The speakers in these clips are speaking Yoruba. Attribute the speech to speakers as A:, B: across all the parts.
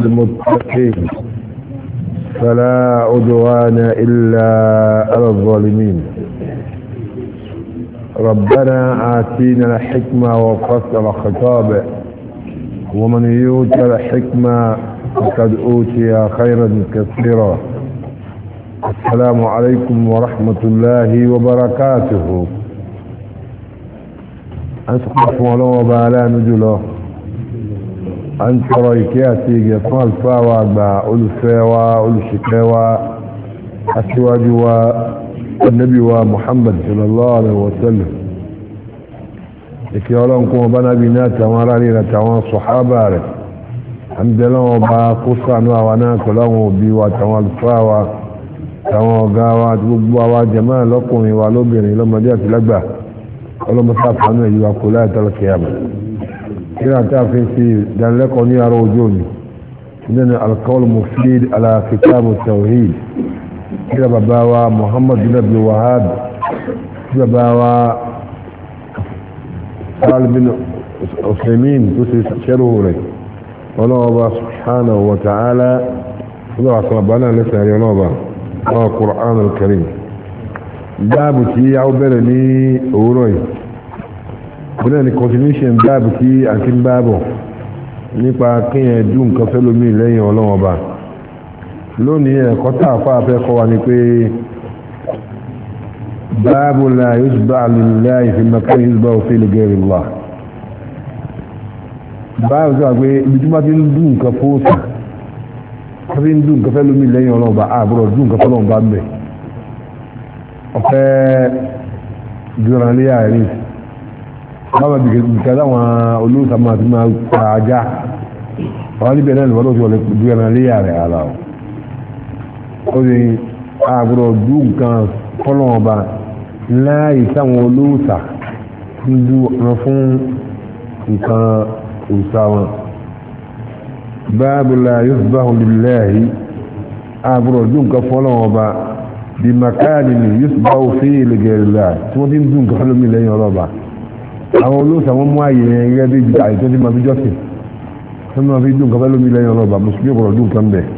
A: المتقين فلا عدوان إلا على الظالمين. ربنا آتينا الحكمة وفصل خطابه ومن يؤت الحكمة فقد أوتي خيرا كثيرا. السلام عليكم ورحمة الله وبركاته. أنتم ولو بالا نجله أنت رأيكياتي يطمع الفاوى أولفاوى أولشكاوى أسواجوا النبي ومحمد صلى الله عليه وسلم إكي أولانكم بنا بناتا ورانينا توان صحابة الحمد لله وباقصة وناك لهم بيوا توان الفاوى توان قاوات بقبوا جمال لكم والوبين لما جاءت لقبه ولما صاف عنه يواكلات الكيامة كنا تعرفين في دان لكم يارو جوني إننا القول المفيد على كتاب التوحيد كنا باباوا محمد بن عبد الوهاب كنا باباوا قال بن عثيمين تسيره لي الله سبحانه وتعالى الله أصبحنا لسه ينوبا القرآن الكريم باب تي عبرني أوروي bóyá ni continuation báàbù tí a ti ń báàbọ̀ nípa kíyàn dùn nǹkan fẹ́ lómi lẹ́yìn ọlọ́wọ́n bá lónìí ẹ̀kọ́ tààfà fẹ́ kọ́ wa ni pé báàbù la yusba' lillahi fi makan yusba'u fi li ghayri Allah báàbù tó wà pé ibi tí wọ́n ti ń dùn nǹkan fóòtà wọ́n ti ń dùn nǹkan fẹ́ lómi lẹ́yìn ọlọ́wọ́n bá àbúrò dùn nǹkan fọ́lọ́wọ́n bá ń bẹ̀ ọ̀fẹ́ jùrànlẹ́ àárín báwọn bìkẹ́ láwọn olóòsàmọ́ àti máa pàájá wọ́n níbẹ̀ náà lọ́wọ́ lọ́wọ́ ju ẹran léyà rẹ̀ ara ó ní àgbọ̀dọ̀ dú nǹkan fọ́lọ́ọ̀ba láì sáwọn olóòsà ń dú wọn fún nǹkan òòsà wọn báàbù la yusbahu lillahi àgbọ̀dọ̀ dú nǹkan fọ́lọ́ọ̀ba bí makáàdì ni yusbahu fi li ghayrillah tí wọ́n ti ń dú nǹkan fọ́lọ́ọ̀mí lẹ́yìn ọlọ́ba àwọn olóòsà wọn mú ààyè ẹgbẹ́ bí ibi àìtọ́ tí ma fi jọ́sìn tó ma fi dùn kọfẹ́ lómi lẹ́yìn ọlọ́ba mùsùlùmí ọ̀rọ̀ dùn kan bẹ̀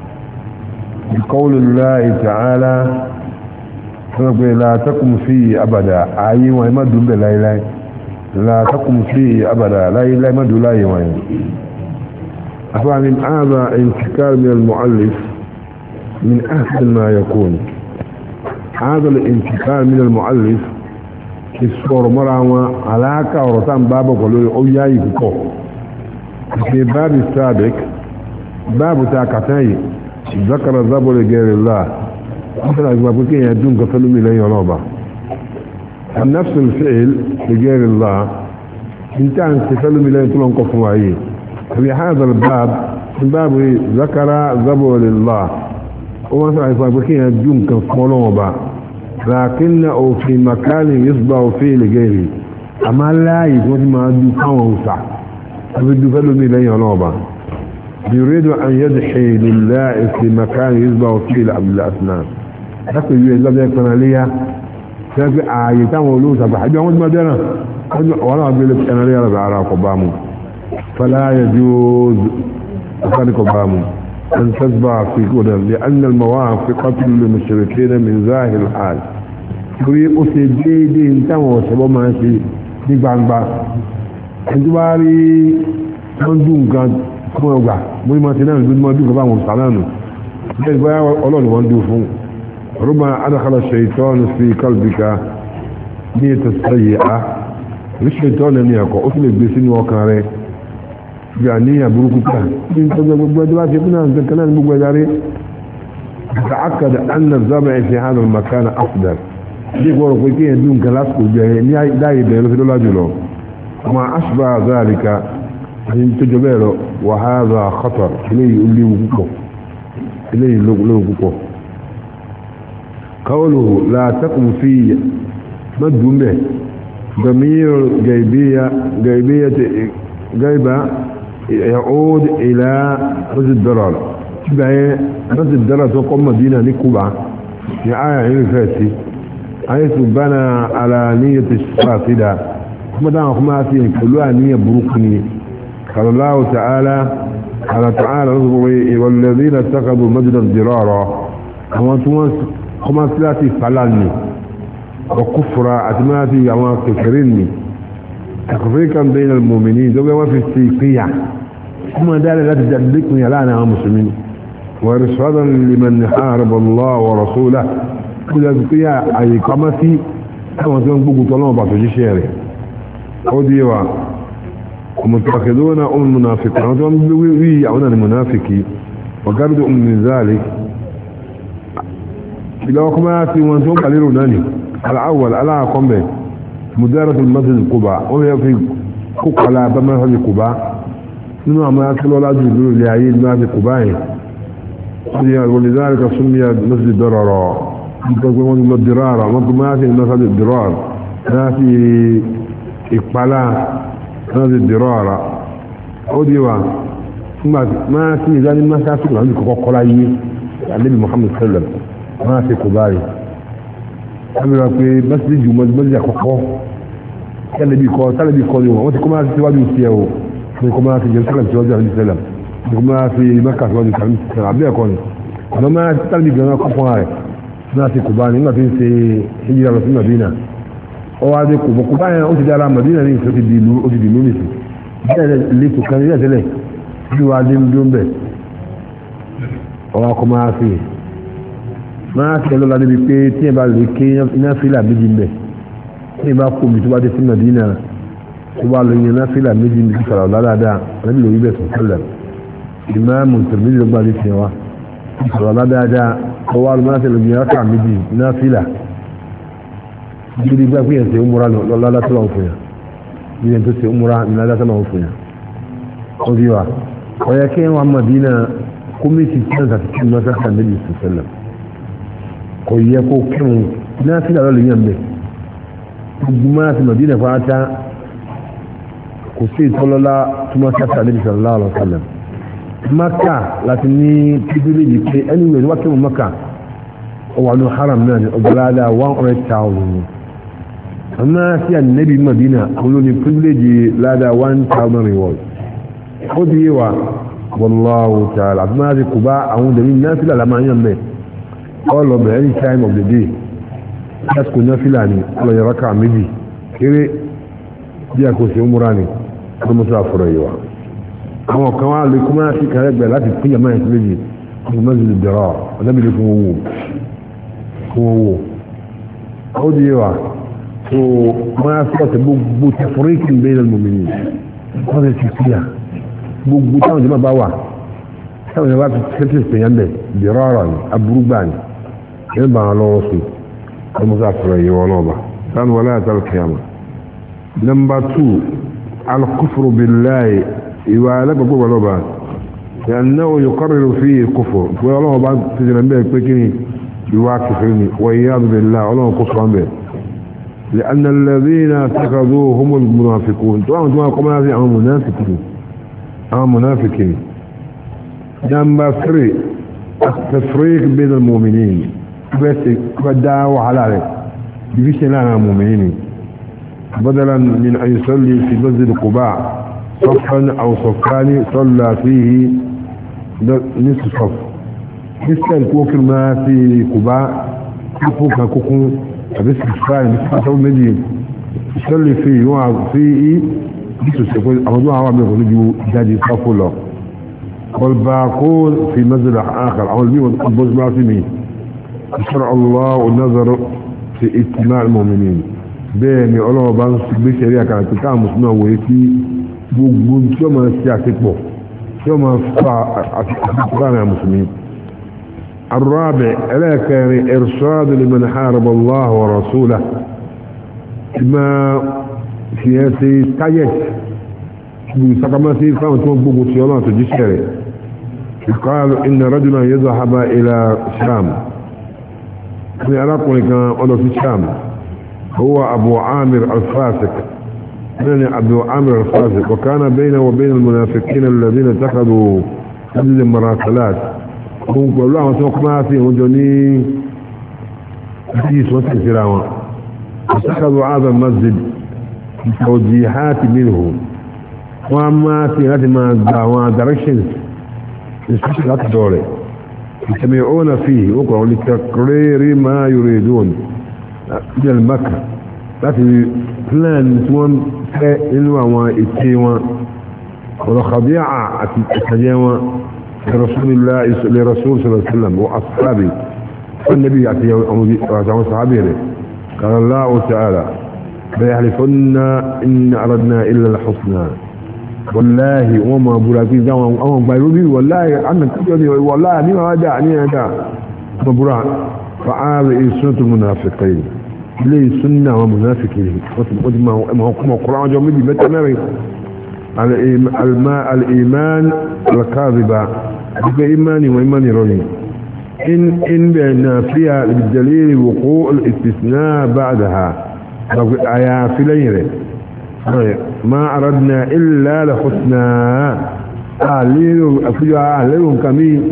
A: qawlillahi ta'ala tó ma pé la takum fi abada ààyè wọn ẹ má dùn bẹ̀ láíláí la takum fi abada láíláí má dùn láyé wọn yẹn afáàmì ààbà intikal min al-mu'allif min ahsan ma yakun هذا الانتقال من المؤلف الصور مراوة علاقة ورسام بابا قالوا أوياي بكو في باب السابق باب تاكتاي ذكر الزبو لغير الله مثل أجباب كي يدون كفلوا من لي ونوبة نفس الفعل لغير الله انت عن تفلوا من لي تلون كفوائي في هذا الباب الباب ذكر الزبو لله ومثل أجباب كي يدون كفلوا لكنه في مكان يصبح فيه لغيره اما لا يكون ما دو كان وسع بده فلو من لي نوبه يريد ان يضحي لله في مكان يصبح فيه الاسنان لكن يقول لك انا ليا في ايتان ولو تبع حاجه ما دنا ولا اقول لك انا ليا بعرف بامو فلا يجوز ذلك بامو أن تتبع في كده لأن الموافقة للمشركين من ظاهر الحال يقول أسجيدي انتهوا وسبب ما في نقبع انتباري مندون كان كما يوقع مهما تنام بدون دون كبام وصعلانه لذلك بقى أولون واندوفون ربما أدخل الشيطان في قلبك نية السيئة الشيطان أن يقع أسلك بسن وكاره يعني بروكو كان تتأكد أن الزبع في هذا المكان أفضل يقول كي دون كلاسكو جاي داي بينه في الرجل وما أشبه ذلك أن تجبره وهذا خطر إليه لوكو قوله لا تقم فيه مد به ضمير غيبة يعود إلى رز الدرار رز الدرار تقوم مدينة لكوبا في آية الفاتي حيث بنى على نية الفاسدة ما دام خماسي كلها نية بروكني قال الله تعالى قال تعالى والذين اتخذوا مسجدا ضرارا وما سلاتي فلاني وكفر أتماتي وما كفرني تفريقا بين المؤمنين دوغا وفي السيقية ثم دال لا تجدكني لانا مسلمين وإرشادا لمن حارب الله ورسوله كل السيقية أي قمتي كما تنبقوا طلعوا بعض الشيء وديوا ومتأخذون المنافقين وي عنا المنافقين وقردوا من ذلك إذا وقماتي وانتم قليلوا ناني الأول ألا أقوم به مدارة المسجد القباء وهي في قلعة بمسجد القباء إنه ما يأكل ولا أجل لعيد مسجد القباء ولذلك سمي مسجد درارا يقولون الدرارة ما في مسجد الدرار ما في إقبالا مسجد الدرارة وديوا ما في ذلك ما سأكل عندك قلعة النبي محمد صلى الله عليه وسلم ما في قباء àmìrà pé mẹ́sìlì jù mọ́sílì àkọ́kọ́ tẹ́lẹ̀bí kọ́ ní wọ́n ti kọ́ máa ti síwájú sí ẹ̀ o ní kọ́ máa ti jẹ́ sẹ́lẹ̀ síwájú àmì sẹ́lẹ̀ ní kọ́ máa fi mẹ́kà síwájú àmì sẹ́lẹ̀ àbí ẹ̀kọ́ ni àmọ́ máa ti tẹ́lẹ̀bí gan kọ́ fún ààrẹ náà ti kùbá nígbà tí ń ṣe hijira lọ sí Madina ó wá dé kùbá yẹn ó ti dára Madina ní ìṣó ti di ìlú nìsí bẹ́ẹ̀ lẹ́tọ̀ kan nílẹ̀ tẹ́lẹ̀ bí wàá dé ń dó ń bẹ̀ ó wá kọ́ máa fi máa tẹ́ lọ́la níbi pé tí ẹ bá lè ké iná fílà méjì ń bẹ̀ tí ẹ bá kó mi tó bá dé sí Madina tó bá lè yan iná fílà méjì ń sọ̀rọ̀ ládàá alábì lórí bẹ̀ sọ̀tẹ́lẹ̀ ìmáàmù tẹ̀lé ló gbà lè tiẹ̀ wá sọ̀rọ̀ ládàá tó wá lè máa tẹ̀lé yan rákà méjì iná fílà gidi gbà pé yẹn ṣe ń múra lọ́lá tó lọ́wọ́ fún yà bí yẹn tó ṣe ń múra lọ́lá tó lọ́wọ́ fún yà ó di wa ọ̀yẹ́ kí wọ́n Madina kọ́míìtì tí wọ́n ti kí wọ́n sọ̀tẹ́lẹ̀ níbi sọ̀tẹ́lẹ̀ kò yẹ kó kírun náà sí àlọ́ lèyàn bẹ̀ gbogbo máa ti Madina fata kò sí ìtọ́lọ́lá tó máa sáfà níbi sallallahu alaihi wasallam Maka láti ní pípílẹ̀jì pé anyway wá kírun Maka ó wà ní haram náà ní ọgbọ̀láàdá 100,000 àmá sí ànẹ́bí Madina àwọn olóní pípílẹ̀jì ládá 1,000 reward ó di yíwa wallahu ta'ala àti máa ti kù bá àwọn òdèmí náà sílẹ̀ lámáyàn bẹ́ẹ̀ all of any time of the day lásìkò náà fílà ní ọlọ́yẹ̀ rákà méjì kéré bí a kò sí múra ní ọdúnmọ́sí àfúrọ̀ yìí wa àwọn kan wá lè kú máa sí kẹrẹgbẹ̀ láti pín yàmá ẹ̀sìn méjì ọdún mẹ́sì lè dẹ̀rọ ọdẹ́bìlẹ̀ fún owó ó di wa tó máa sí ọ̀sẹ̀ gbogbo ti fúríkì bẹ́ẹ̀ mọ̀mìnì wọ́n ti kíyà gbogbo táwọn jẹ́ bá wà táwọn jẹ́ bá ti kẹ́kẹ́ ìpènyàn bẹ̀ dẹ̀rọ ọ̀rọ̀ ni aburúgbà ni يبقى على وصي المسافر ونوبة كان ولاية القيامة نمبر 2 الكفر بالله يوالك بقوة ونوبة لأنه يقرر فيه الكفر والله بعد تجنب به بكني يواكفني وإياذ بالله والله كفر به لأن الذين اتخذوا هم المنافقون طبعا قمنا في منافقين نمبر 3 التفريق بين المؤمنين بس بدأوا على ذلك بفيش لنا مؤمنين بدلا من أن يصلي في مسجد قباء صفا أو صفان صلى فيه نصف صف مثل كوكر ما في قباء كوكر كوكر بس صفان مثل صف مدين يصلي فيه وفيه نصف صف أمدوها عوامل يقولوا جادي صف الله والباقون في مسجد آخر أو البيت والبوز ما في مين شرع الله والنظر في اجتماع المؤمنين بين الله بانس بشريعة كانت تتعى مسلمة ويكي بقون شما سياسة شما فقران المسلمين الرابع إليك إرشاد لمن حارب الله ورسوله ما سياسي تايت بسقماتي فهم تنبقوا سيولات الجسر قالوا إن رجلا يذهب إلى الشام في علاقة كان في الشام هو أبو عامر الفاسق يعني أبو عامر الفاسق وكان بينه وبين المنافقين الذين اتخذوا هذه المراسلات هم قالوا لهم سوقنا فيه وجوني حديث وسلسلة اتخذوا هذا المسجد توجيهات منه وما في هذه ما دعوة directions يسبيش لا تدوري يجتمعون فيه وقعوا لتقرير ما يريدون إلى المكر لكن فلان سوان إنوا وإتيوا والخضيعة أتجاوا لرسول صلى الله عليه وسلم وأصحابه فالنبي يعطيه صحابه قال الله تعالى لا يحلفن إن أردنا إلا الحسنى والله وما براكين دعوا أما بيروبي والله عنك والله نما هذا مبراك فعال سنة المنافقين ليه سنة ومنافقين ما هو القرآن جميل بتناري الإيمان الكاذبة بإيماني وإيماني رأي إن بأن فيها بالدليل وقوع الاستثناء بعدها آية في ليلة ما أردنا إلا لحسنا أهلهم كمي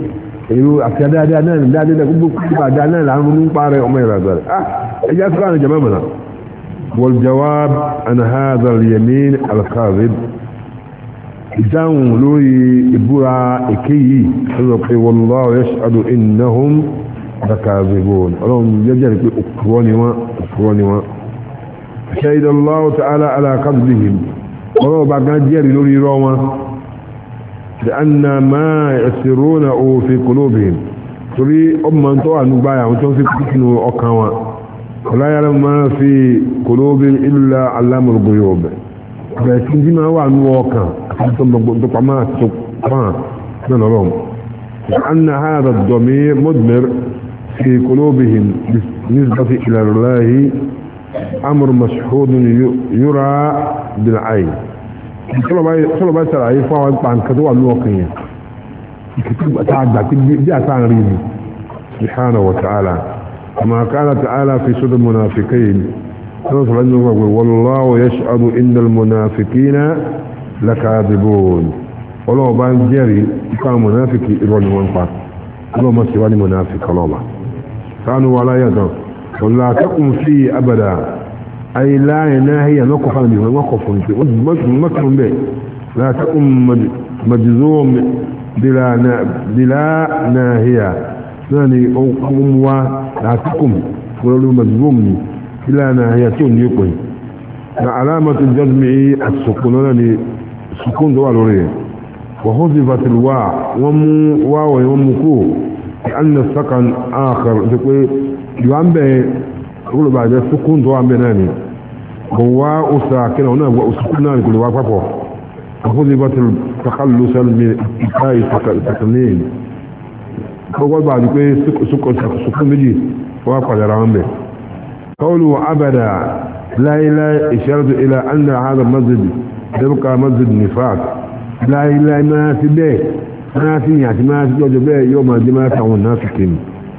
A: والجواب أن هذا اليمين الكاذب جاءوا لوري إبورا إكي والله يشهد إنهم لكاذبون اللهم يجعل أكروني شهد الله تعالى على كذبهم ولو بعد جاري لوري روما لأن ما يسرونه في قلوبهم تري أمان طوى نبايا وتنفي كتنو أكاوا ولا يعلم ما في قلوب إلا علام الغيوب لكن دي ما هو عن واقع لأن هذا الضمير مدمر في قلوبهم بالنسبة إلى الله أمر مشهود يرى بالعين صلى الله عليه وسلم عن كدوى الواقعية الكتاب أتعدى دي أتعريني سبحانه وتعالى كما قال تعالى في سورة المنافقين والله يشهد إن المنافقين لكاذبون ولو بان جري كان منافقي إروني وانفع ولو ما سواني منافق الله كانوا ولا يدعو ولا تقم فيه أبدا أي لا يناهي نقف به ونقف مكرم به لا تقم مجزوم بلا ناهية يعني أموا لا تقم ولو مجزوم بلا ناهية يقوي علامة الجزم السكون يعني السكون دوا لوريه وحذفت الواو ومكو لأن السكن آخر يوان به يقول بعد السكون دوا بناني هو ساكن هنا وسكون ناني كل واقفه وحذفت التخلص من اتقاء السكنين هو بعد سكون بيجي واقف على رامبه قوله أبدا لا إله إشارة إلى أن هذا المسجد يبقى مسجد نفاق لا إله ما في بيه ما في يعني ما في بيه يوم الجماعة والنافقين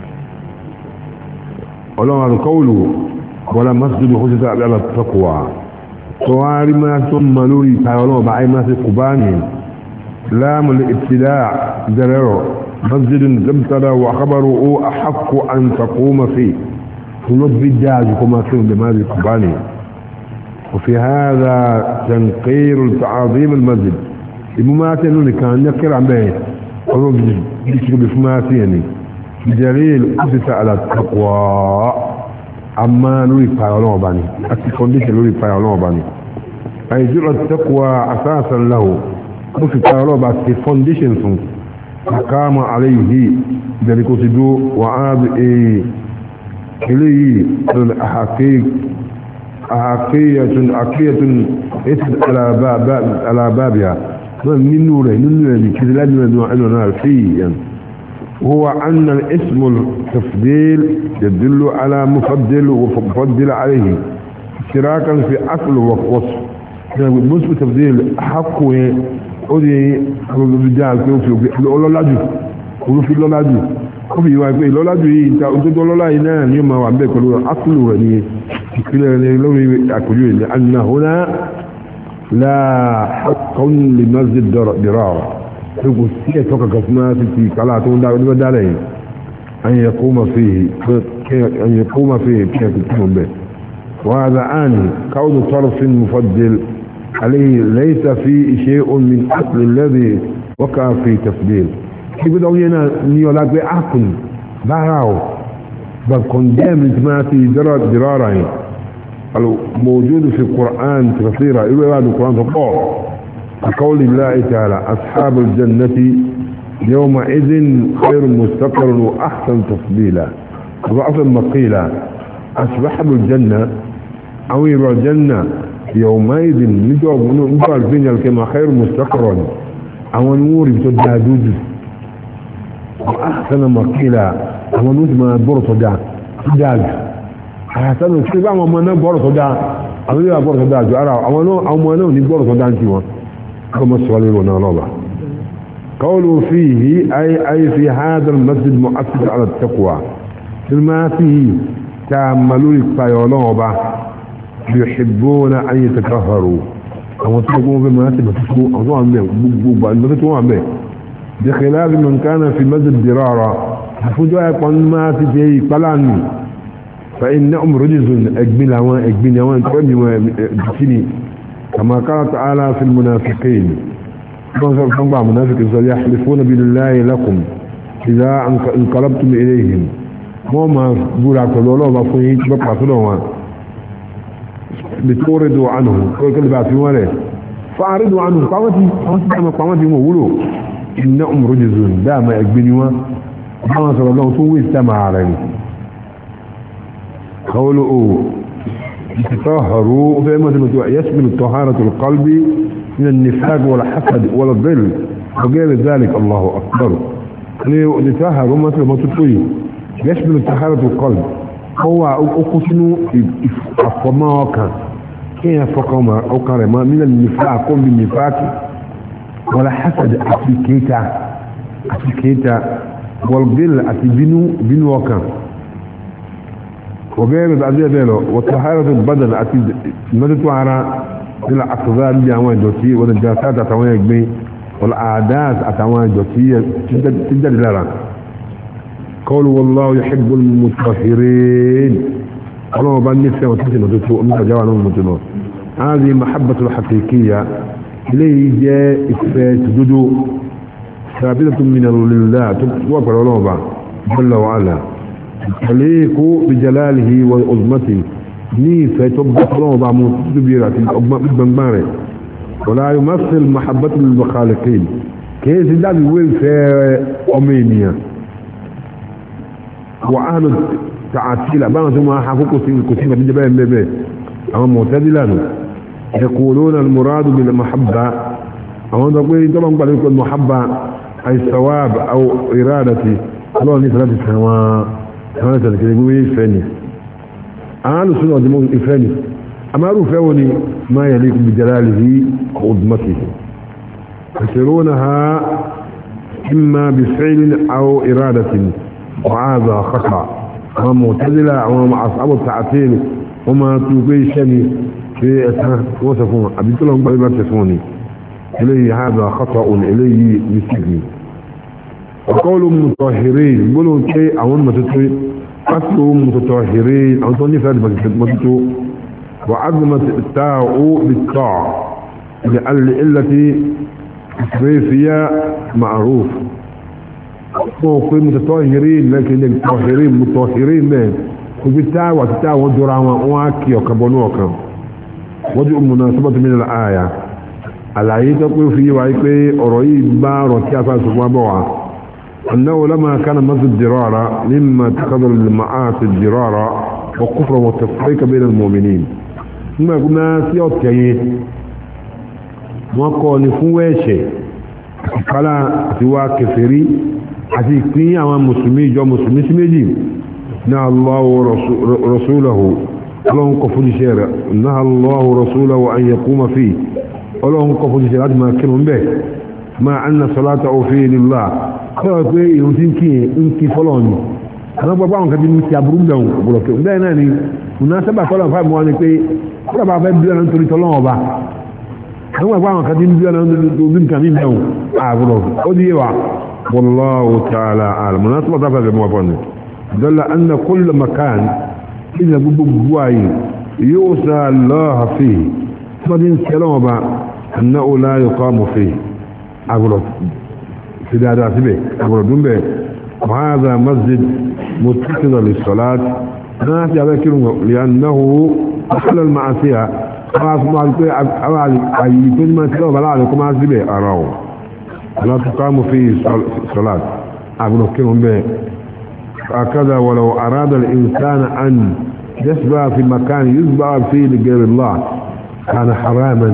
A: ولو هذا قوله ولا مسجد حجة على التقوى صواري ما ثم لوري تعالوا بعي ما في قباني لام الابتداع درره مسجد زمتنا وخبره أحق أن تقوم فيه ولد بالجاج كما كانوا بماذا القباني وفي هذا تنقير تعظيم المسجد المماثل كان يذكر عن بيه ولو بيشكوا بفماثيني بدليل أسس على التقوى أما لوري بايولون باني أكي كونديشن لوري بايولون باني أي جرى التقوى أساسا له وفي بايولون باني فونديشن فقام عليه ذلك سدو وعاد إليه أحقية اسد على بابها من نوره كذلك نوعنا فيه هو أن الاسم التفضيل يدل على مفضل ومفضل عليه اشتراكا في أصل ووصف بالنسبة تفضيل حقه أودي الرجال في الأولاد وفي الأولاد وفي الأولاد أنت الأولاد هنا يوم ما عندك أصله يعني لو أكلوا لأن هنا لا حق لمسجد درارة يقول سيئة توقع كسمات في قلعة ودالين أن يقوم فيه كيف يكون به وهذا آني كون طرف مفضل عليه ليس فيه شيء من أصل الذي وقع في تفضيل كيف دوينا نيولا بأكل باراو بل كندام انتماتي درارين موجود في القرآن كثيرا إلى بعد القرآن تقول كقول الله تعالى أصحاب الجنة يومئذ خير مستقر وأحسن تفضيلا وأحسن مقيلا أصحاب الجنة أو يرى الجنة يومئذ نجعل فينا كما خير مستقر أو نور بتدادود وأحسن مقيلا أو نور ما برط داد أحسن كيف أما ما برط داد أو لا برط داد أو ما نور برط داد كيما كما سؤالون الله قولوا فيه أي في هذا المسجد مؤسس على التقوى ما فيه تعملوا للطيولون يحبون أن يتكهروا أو تقوموا بمناسبة تسكوا أو تقوموا به بخلاف من كان في مسجد درارة فجوا يقول ما تجي قلاني فإنهم رجز أجبن وان تقوموا كما قال تعالى في المنافقين منافق يحلفون بالله لكم إذا انقلبتم إليهم وما قولوا الله فيه بقى صلوان لتوردوا عنه كل بعد في وله فأعرضوا عنه قامتي مولو إنهم رجزون دام يقبنوا ما صلى الله سوى استمع عليه قولوا يتطهروا فإما يشمل طهارة القلب من النفاق والحسد والظل وغير ذلك. الله أكبر يتطهروا مثل ما تطوي يشمل طهارة القلب هو أقسم أفضماك كيف فقام أو كرما من النفاق قم بالنفاق ولا حسد أفكيتا والظل بنوكا وغير ذلك وطهارة البدن مدت على إلى أقذار الجوان دوتي والنجاسات أتوان يجمي والأعداد أتوان دوتي تجد لنا قولوا والله يحب المطهرين الله بني في وتسمى متجاوزا هذه محبة الحقيقية إليه جاء إثبات جدو ثابتة من الله توقع الله جل وعلا تليق بجلاله وعظمته نيفة تبقى الله بعمل تدبيرات الأجمال ولا يمثل محبة المخالقين كيف ده بيقول في أمينيا وأهل التعاتيل بعض ما حقوق كثيرة بجبال بيبي أما معتدلان يقولون المراد بالمحبة أما تقول طبعا قال يقول المحبة أي الثواب أو إرادتي الله نفرد السماء هذا كده يقول فاني أهل السنة والجماعة إفاني أما رفعوني ما يليق بجلاله وعظمته يصيرونها إما بفعل أو إرادة وهذا خطأ أما معتدلة وما أصحاب التعطيل وما توقيشني في وصفون أبيت لهم بأيبات تسوني إليه هذا خطأ إليه يسجني وقولوا متطهرين يقولوا شيء أول ما تطهر أصلهم متطهرين أو توني فارد ما تطهر وعظمة التاء بالطاع التي فيها معروف وقل متطهرين لكن متطهرين بين وبالتاء والتاء والدراما واكي وكبنوكا وجه مناسبة من الآية الآية تقول فيه وعيكي أرأيب بار وكيافا سبوا أنه لما كان مسجد الدرارة مما اتخذ المعاصي الدرارة وكفر والتفريق بين المؤمنين ثم قلنا سيوت كيه وقال نفوه قال سوا كفري àti ìpín àwọn mùsùlùmí ìjọ mùsùlùmí sí méjì náà Allahu rasulahu ọlọ́run kọ fún iṣẹ́ rẹ̀ náà Allahu rasulahu an yaquma fi ọlọ́run kọ fún iṣẹ́ láti máa kí mún bẹ́ ma anna salata fi lillah kọ́ pé ìrùn tí ń kí fọ́lọ́ni àwọn gbogbo àwọn kan tí ń ti aburú bẹ̀rún ọ̀pọ̀lọpọ̀ bẹ́ẹ̀ náà ni ìrùn sábà fọ́lọ́n fáìmù wọn ni pé kọ́lọ̀ bá fẹ́ bíọ́nà nítorí tọ́lọ́wọ́ ọba àwọn gbogbo àwọn kan tí ń bíọ́nà nítorí nǹkan mí bẹ̀rún àbúrò ó di yẹwà والله تعالى عالم مناسبة ضعفة في موافقنا دل أن كل مكان إذا ببواي يوسى الله فيه فدين سلامة أنه لا يقام فيه أقول سيدادا سبي أقول دمبي وهذا مسجد متخذ للصلاة ناس يذكرون لأنه أحل المعصية خلاص ما يكون ما تلو بلا عليكم عزبي أراو لا تقام فيه صلاة أقول كلهم به هكذا ولو أراد الإنسان أن يسبع في مكان يسبع فيه لغير الله كان حراما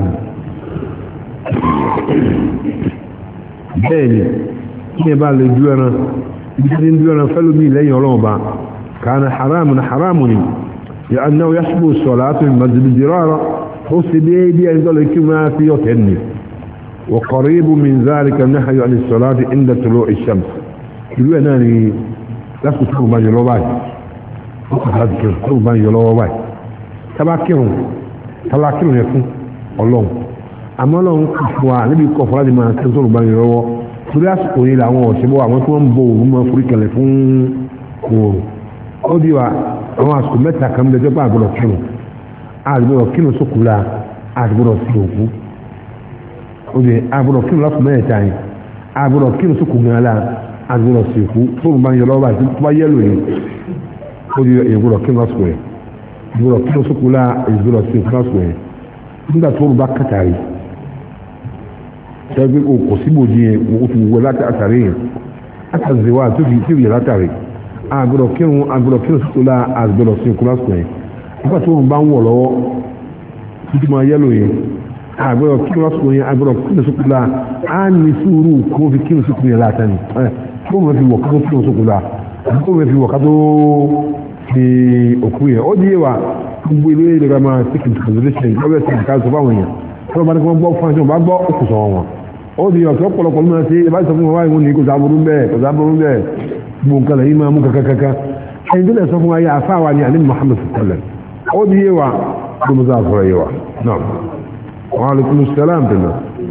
A: بيني كيف لجوانا يجرين فلمي لين يولوبا كان حرام لأنه يشبه الصلاة في المسجد الجرارة وسبيه بي أن يقول كما في يتني وقريب من ذلك النهي عن الصلاة عند طلوع الشمس يقول أنني لا تكون بان يلوباي تكون بان يلوباي تباكرون يكون الله أما لهم كفوا نبي كفوا دي ما تكون بان يلوباي torí àsìkò yìí làwọn ọ̀ṣẹ́bọ̀ àwọn tí wọ́n ń bọ òun máa forí kalẹ̀ fún oòrùn ó di wa àwọn àsìkò mẹ́ta kan lẹ́jọ́ pé àgbọ̀dọ̀ kírun àgbọ̀dọ̀ kírun sókùlà àgbọ̀dọ̀ sí òkú ó di àgbọ̀dọ̀ kírun lọ́kùn mẹ́ta yìí àgbọ̀dọ̀ kírun sókùlà àgbọ̀dọ̀ sí òkú tóun bá ń yọ lọ́wọ́ àti tó bá yẹ́lò yìí ó di ìgbọ̀dọ̀ kírun lọ́sùkò yìí ìgbọ̀dọ̀ kírun sókùlà ìgbọ̀dọ̀ sí òkú lọ́sùkò yìí nígbà tó bá kàtàrí tẹ́gbẹ́ kò síbòdì yẹn o fi wọ láti àtàrí yẹn àtàzíwá tó fi yẹ látàrí àgbọ̀dọ̀ kírun sókòlá àgbọ̀dọ̀ sí ìkúlá sùn yẹn nígbà tó wọn bá ń wọ̀ lọ́wọ́ títí máa yẹ́lò yẹn àgbọ̀dọ̀ kírun sùn yẹn àgbọ̀dọ̀ kírun sókòlá á ní sùúrù kó fi kírun sókòlá yẹn látàní kó wọn fi wọ̀ kátó kírun sókòlá kó wọn fi wọ̀ kátó fi òkú yẹn ó di yé wa gbogbo ilé ìlera máa take into consideration lọ́wọ́ ẹ̀sìn ká sọ fáwọn èèyàn tó bá ní kí wọ́n gbọ́ fún ẹjọ́ bá gbọ́ òkùsọ̀ wọn ó di ọ̀tọ́ pọ̀lọpọ̀ ló máa ṣe ìbá sọ fún wọn wáyé wọn ní kò sáburú bẹ́ẹ̀ gbogbo nǹkan lẹ́yìn máa mú kankankan ẹni tó lè sọ fún wa yẹ àfáwà ní alẹ́ Muhammad sallam ó di yé wa tó mú sáà sọ̀rọ̀ yé wa náà wa alaikum salam tẹ̀lé.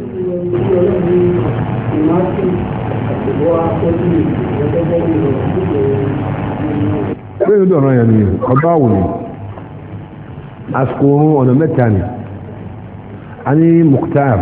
A: bẹ́ẹ̀ ni ọ̀nà yẹn ni ọba wò ni àsìkò oorun ọ̀nà mẹ́ta ni a ní Mukhtar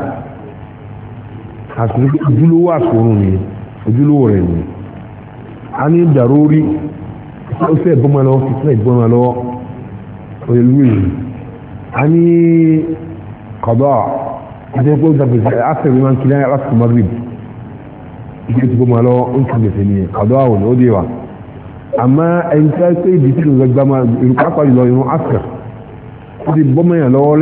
A: ojúlówó àsòrùn ni ojúlówó rẹ̀ ni a ní Daruri ó fẹ́ bọ́mọ lọ́wọ́ fífẹ́ ìbọ́mọ lọ́wọ́ olùwé a ní Qada àtẹ́kọ́ ìdàgbèsè àfẹ́rí máa ń kí láyé aláṣọ Maghrib ìgbé ti bọ́mọ lọ́wọ́ ó ń kí gbèsè ni Qada àwọn ó dé wa àmọ́ ẹni tí wọ́n pé ìdí tí ó gbà máa ìrù pápá jùlọ ìrún afẹ́ ó ti bọ́mọ yàn lọ́wọ́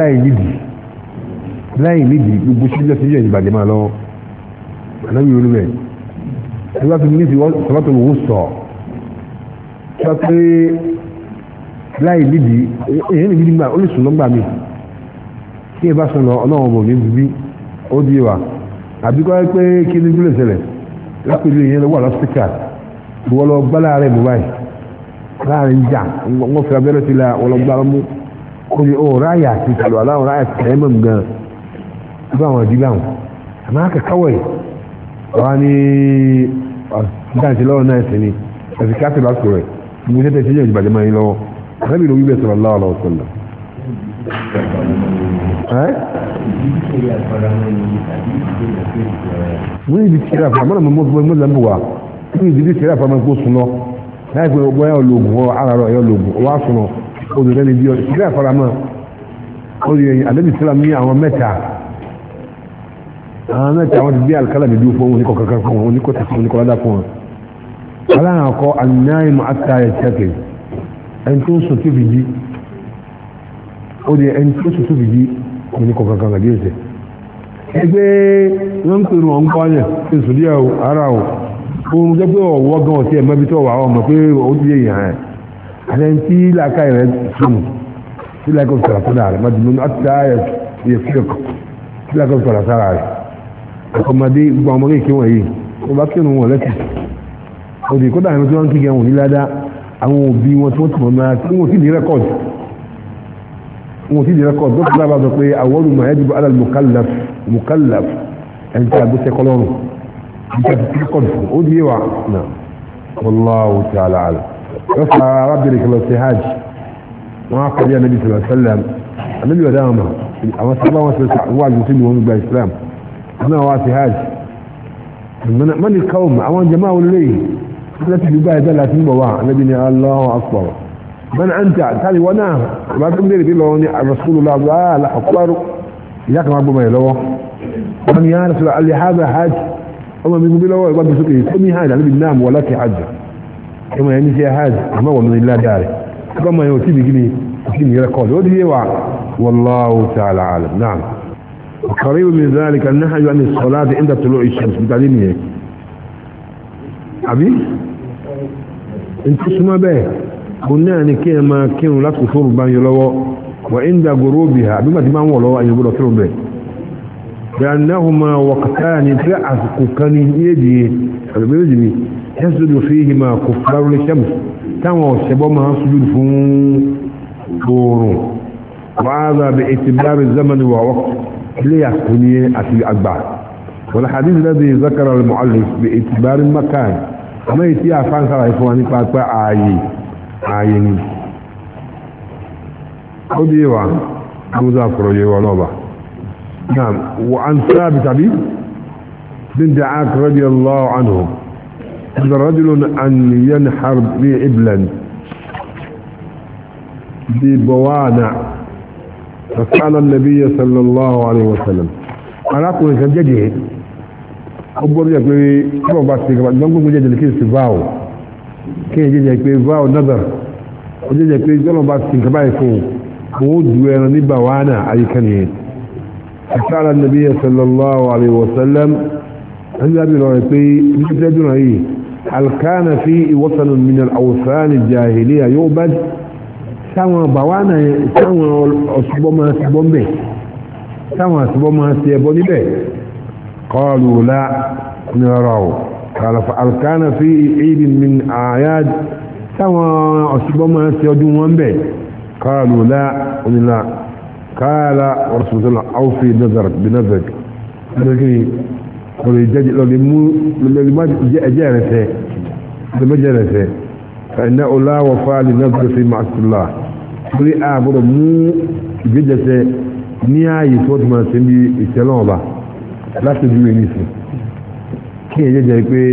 A: láì nídìí gbogbo síjọ́ ìbàdí máa lọ́wọ́ ànábì olú bẹ́ẹ̀ ẹgbẹ́ tó ní ti sọ́lọ́tò lòún sọ sọ pé láì nídìí èyí ní gidi gbà ó lè sùn lọ́gbà mi kí ẹ bá sọ lọ ọlọ́run bò ní bíbí ó di wa àbí kọ́ pé kí ní bí lè ṣẹlẹ̀ lápẹ̀lú ìyẹn lọ́wọ́ àlọ́síkà ìwọ lọ gbá láàrin mú báyìí láàrin jà wọ́n fi abẹ́rẹ́ sí la wọ́n lọ gbá mú ó di ó ráyà ti tàlù aláwọ̀ ráyà ti tẹ̀ mọ̀ gan bá àwọn ìdílé àwọn àmọ́ akẹ́kọ̀ọ́ wọ́n ní dáǹtì lọ́wọ́ náà ẹ̀sẹ̀ ni ẹ̀sì káàtì lásìkò rẹ̀ gbogbo tẹ́tẹ́ sí ìjọba máa ń lọ́wọ́ anábì ló wíbẹ̀ sọ̀rọ̀ láwọ́ lọ́wọ́ sọ̀lọ̀ wọ́n ní ibi tìrẹ àfàmọ́ náà mọ́ lẹ́mbù wa wọ́n ní ibi tìrẹ àfàmọ́ kó sun lọ láì pé ọgbọ́n yà ológun ọ ara rẹ̀ yà ológun ọwọ́ àsunà olùrẹ́ ni bí ọ tìrẹ àfàmọ́ ó yẹ àdébì sílám ní àwọn mẹ́ta àwọn mẹ́ta àwọn ti bí alkala mi dúró fún wọn oníkọ̀ kankan fún wọn oníkọ̀ tẹ̀sí oníkọ̀ ládà fún wọn aláàkọ́ anáyé ma àtàyè tẹ́kẹ̀ ẹni tó ń sọ tó fi jí ó di ẹni tó sọ tó fi jí oníkọ̀ kankan àbí ẹsẹ̀ ẹgbẹ́ wọn ń pèrò ọ̀n kọ́ yẹn ṣe sùn díẹ̀ ara o oorun jẹ́ pé ọ̀wọ́ gan ọ̀tí ẹ̀ mẹ́bí tó wà ọmọ pé ó ti yé yàn ẹ̀ àti tí làákà rẹ̀ sùn tí làákà sọ̀rọ̀ tó dà rẹ̀ májèlú àtàyè yẹ fílẹ̀kọ̀ tí làákà sọ̀rọ̀ sára rẹ̀ ọmọdé gbogbo ọmọdé kí wọ́n yìí wọ́n bá kírun wọn lẹ́sìn òdì kódà àwọn tí wọ́n ń kí gẹ̀wọ̀n ní ládá àwọn òbí wọn tí wọ́n ti mọ̀ máa tí wọ́n ti di rẹ́kọ̀dì tó ti lábàá sọ pé àwọn olùmọ̀ yajibu ala mukallaf ẹni tí a gbé sẹ́kọ́lọ́rùn ní ká ti ti rẹ́kọ̀dì fún ó di yéwà náà wallahu ta'ala alam yóò fa arábìnrin kìlọ̀ sí hajj wọ́n á kọjá anabi sallallahu alaihi wasallam anabi wà dáhùn àwọn sábà wọn sọ wájú sí ni wọ́n gba islam náà wá sí hajj من القوم أوان جماعة الليل التي بباية ذلك تنبوا نبينا الله أكبر من أنت تالي وانا ما تقول لي رسول الله لا أكبر إياك ما أقول ما يلوه من يا رسول الله لي هذا حاج أما من يقول له يقول بسكي سمي هذا نبي النام ولك حج كما يعني فيها حاج ما هو من الله داري كما يوتي بجني يقول ودي والله تعالى عالم نعم قريب من ذلك النهي عن الصلاة عند طلوع الشمس بتعليمه أبي انت اسمع به قلنا ان كما كانوا لا تصور بان يلو وعند غروبها بما تمام ولو ان يقولوا كلهم به لأنهما وقتان تلعث كان يجي يسجد فيهما كفار للشمس كما وشبهما سجود فور وهذا باعتبار الزمن ووقت ليكوني أتي أكبر والحديث الذي ذكر المؤلف باعتبار المكان أما يتيا فان سرى إخواني فاتبع آيين خذ يوان مذاكر يوان نوبة نعم وعن ثابت عبيد بن دعاك رضي الله عنه هذا رجل أن ينحر بإبلا ببوانا فسأل النبي صلى الله عليه وسلم أنا أقول كان جديه أقول لك كما باتي كما نقول جديه لكي سفاو كي جديه كي فاو نظر وجديه كي كما باتي كما يفون موود وينا نبوانا أي كان فسأل النبي صلى الله عليه وسلم عند أبي الرأيتي هل كان فيه وطن من الأوثان الجاهلية يعبد sáwọn bàwánà sáwọn ọ̀ṣùgbọ́ máa ti bọ́ mẹ́ sáwọn ọ̀ṣùgbọ́ máa ti ẹbọ níbẹ̀ qalu la ní ọ̀rọ̀ kàlàfà alkana fi ìdìn min àyád sáwọn ọ̀ṣùgbọ́ máa ti ọdún wọn bẹ̀ qalu la onílà kààlà ọ̀rọ̀sùnmùsùlùmù áwùfì binazak lọ́lẹ̀ فإنه لا وفاء لنظر في معصية الله torí àbúrò mú ìgbéjẹsẹ ní ààyè tó ti máa ṣe bí ìṣẹ́lọ́ ọba láti ojú ẹni sí kí ẹ̀yẹ́ jẹ́ pé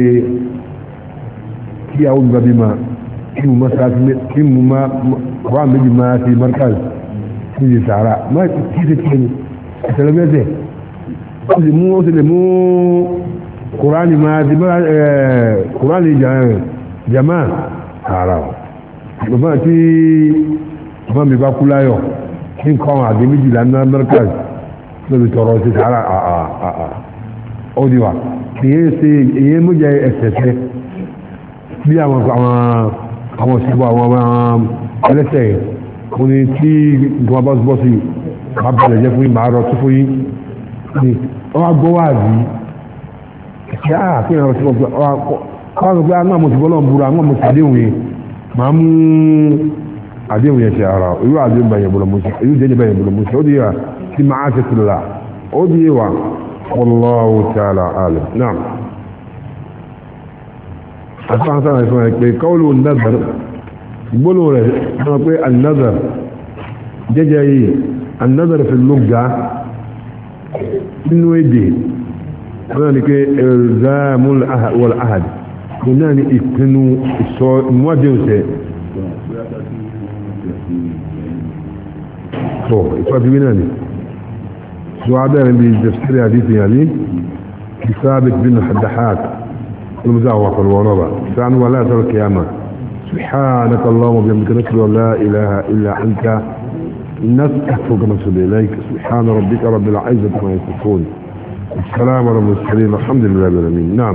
A: kí àwọn olùgbà bí ma kí mú ma wà méjì máa ti markaz ní ìṣẹ́ sàárà má kí ṣe kí ẹni ìṣẹ̀lẹ̀ mẹ́sẹ̀ ó sì mú ó sì lè mú kùránì máa ti kùránì jama ara ọ̀ bàbá tí bàbá mi bá kú láyọ̀ kí n kọ́ àwọn àgbẹ̀ méjìlá ní amẹ́ríkà lóbi tọrọ sí sàárà ó di wa kìí ṣe èyí mú jẹ ẹsẹsẹ bí àwọn òṣìṣẹ́ àwọn ẹlẹ́sẹ̀ mo ní tí nǹkan bá bọ́ sí máa bẹ̀rẹ̀ jẹ́ fún yín máa rọ tó fún yín ni wọ́n á gbọ́ wáàzí kí á kí ẹ̀rọ sí ọgbà wọ́n á gbé àwọn àmọ̀tìbọ́ lọ́n búra àwọn àmọ̀tìdéhùn yẹn máa mú àdéhùn yẹn ṣe ara irú àdéhùn bẹ̀yẹ̀ bọ̀lọ̀ mọ́sí irú jẹ́jẹ́ bẹ̀yẹ̀ bọ̀lọ̀ mọ́sí ó di yà sí máa ṣe tìlá ó di yà wà wallahu ta'ala alim naam àtúnṣe sára ìfún ẹ̀ pé qawlu an-nazar gbóló rẹ̀ sọ pé an-nazar jẹ́jẹ́ yìí an-nazar fi lugha nínú èdè wọ́n ní pé ilzamul wal ahad kò náà ní ìpinnu ìsọ ìmúwádìí ọ̀sẹ̀ tó ìfàbíwí náà ni tó abẹ́rẹ́ bí tafsiri àdìsí yàní ìsáàbit bin Dahhak المزاوة والوربة سعن ولا ترك ياما سبحانك اللهم وبحمدك نشهد ان لا اله الا انت نستغفرك ونتوب اليك سبحان ربك رب العزة عما يصفون السلام على المرسلين الحمد لله رب العالمين نعم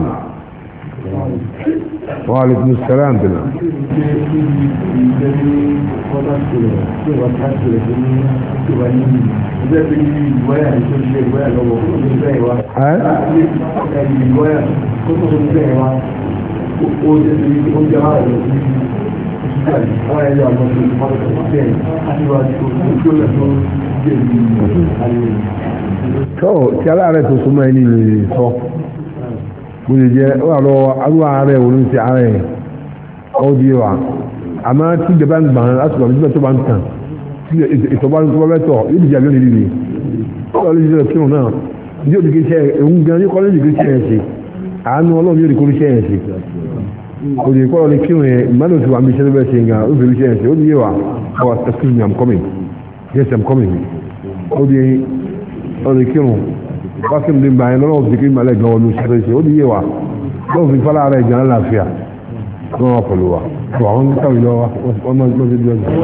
A: وعليكم السلام بنا tó tí aláàrẹ̀ tó súnmọ́ ẹni lè sọ bó lè jẹ́ wà lọ arúgbó ààrẹ òun ti ààrẹ ọdí wa àmá tí ìjọba ń gbàrán lásìkò nígbà tó bá ń tàn tí ìtọ́bá ń tọ́bá mẹ́tọ̀ yóò dìjà lónìí líle ó lọ lójú kírun náà ní òdìgé iṣẹ́ ẹ̀hún gan ní kọ́lẹ́jì gé iṣẹ́ ẹ̀ ṣe àánú ọlọ́run yóò rí kó ríṣẹ́ yẹn sí òdì ìkọ́lọ́ ní kírun yẹn ìmọ̀lẹ́ òsì wà mí iṣẹ́ tó bẹ́ẹ̀ ṣe ń gan ó fi ríṣẹ́ yẹn sí ó ní yé wa excuse me I'm coming yes I'm coming ó di ọ̀rẹ́ kírun wákìlì ní gbà yẹn lọ́wọ́ òsì kí ìmọ̀lẹ́ gan ọdún iṣẹ́ tó ṣe ó ní yé wa lọ́wọ́ fi fọ́lá ara ìgbà láàfíà lọ́wọ́ pẹ̀lú wa tó àwọn káwé lọ́wọ́ wọ́n máa gbọ́ sí bí ọjọ́.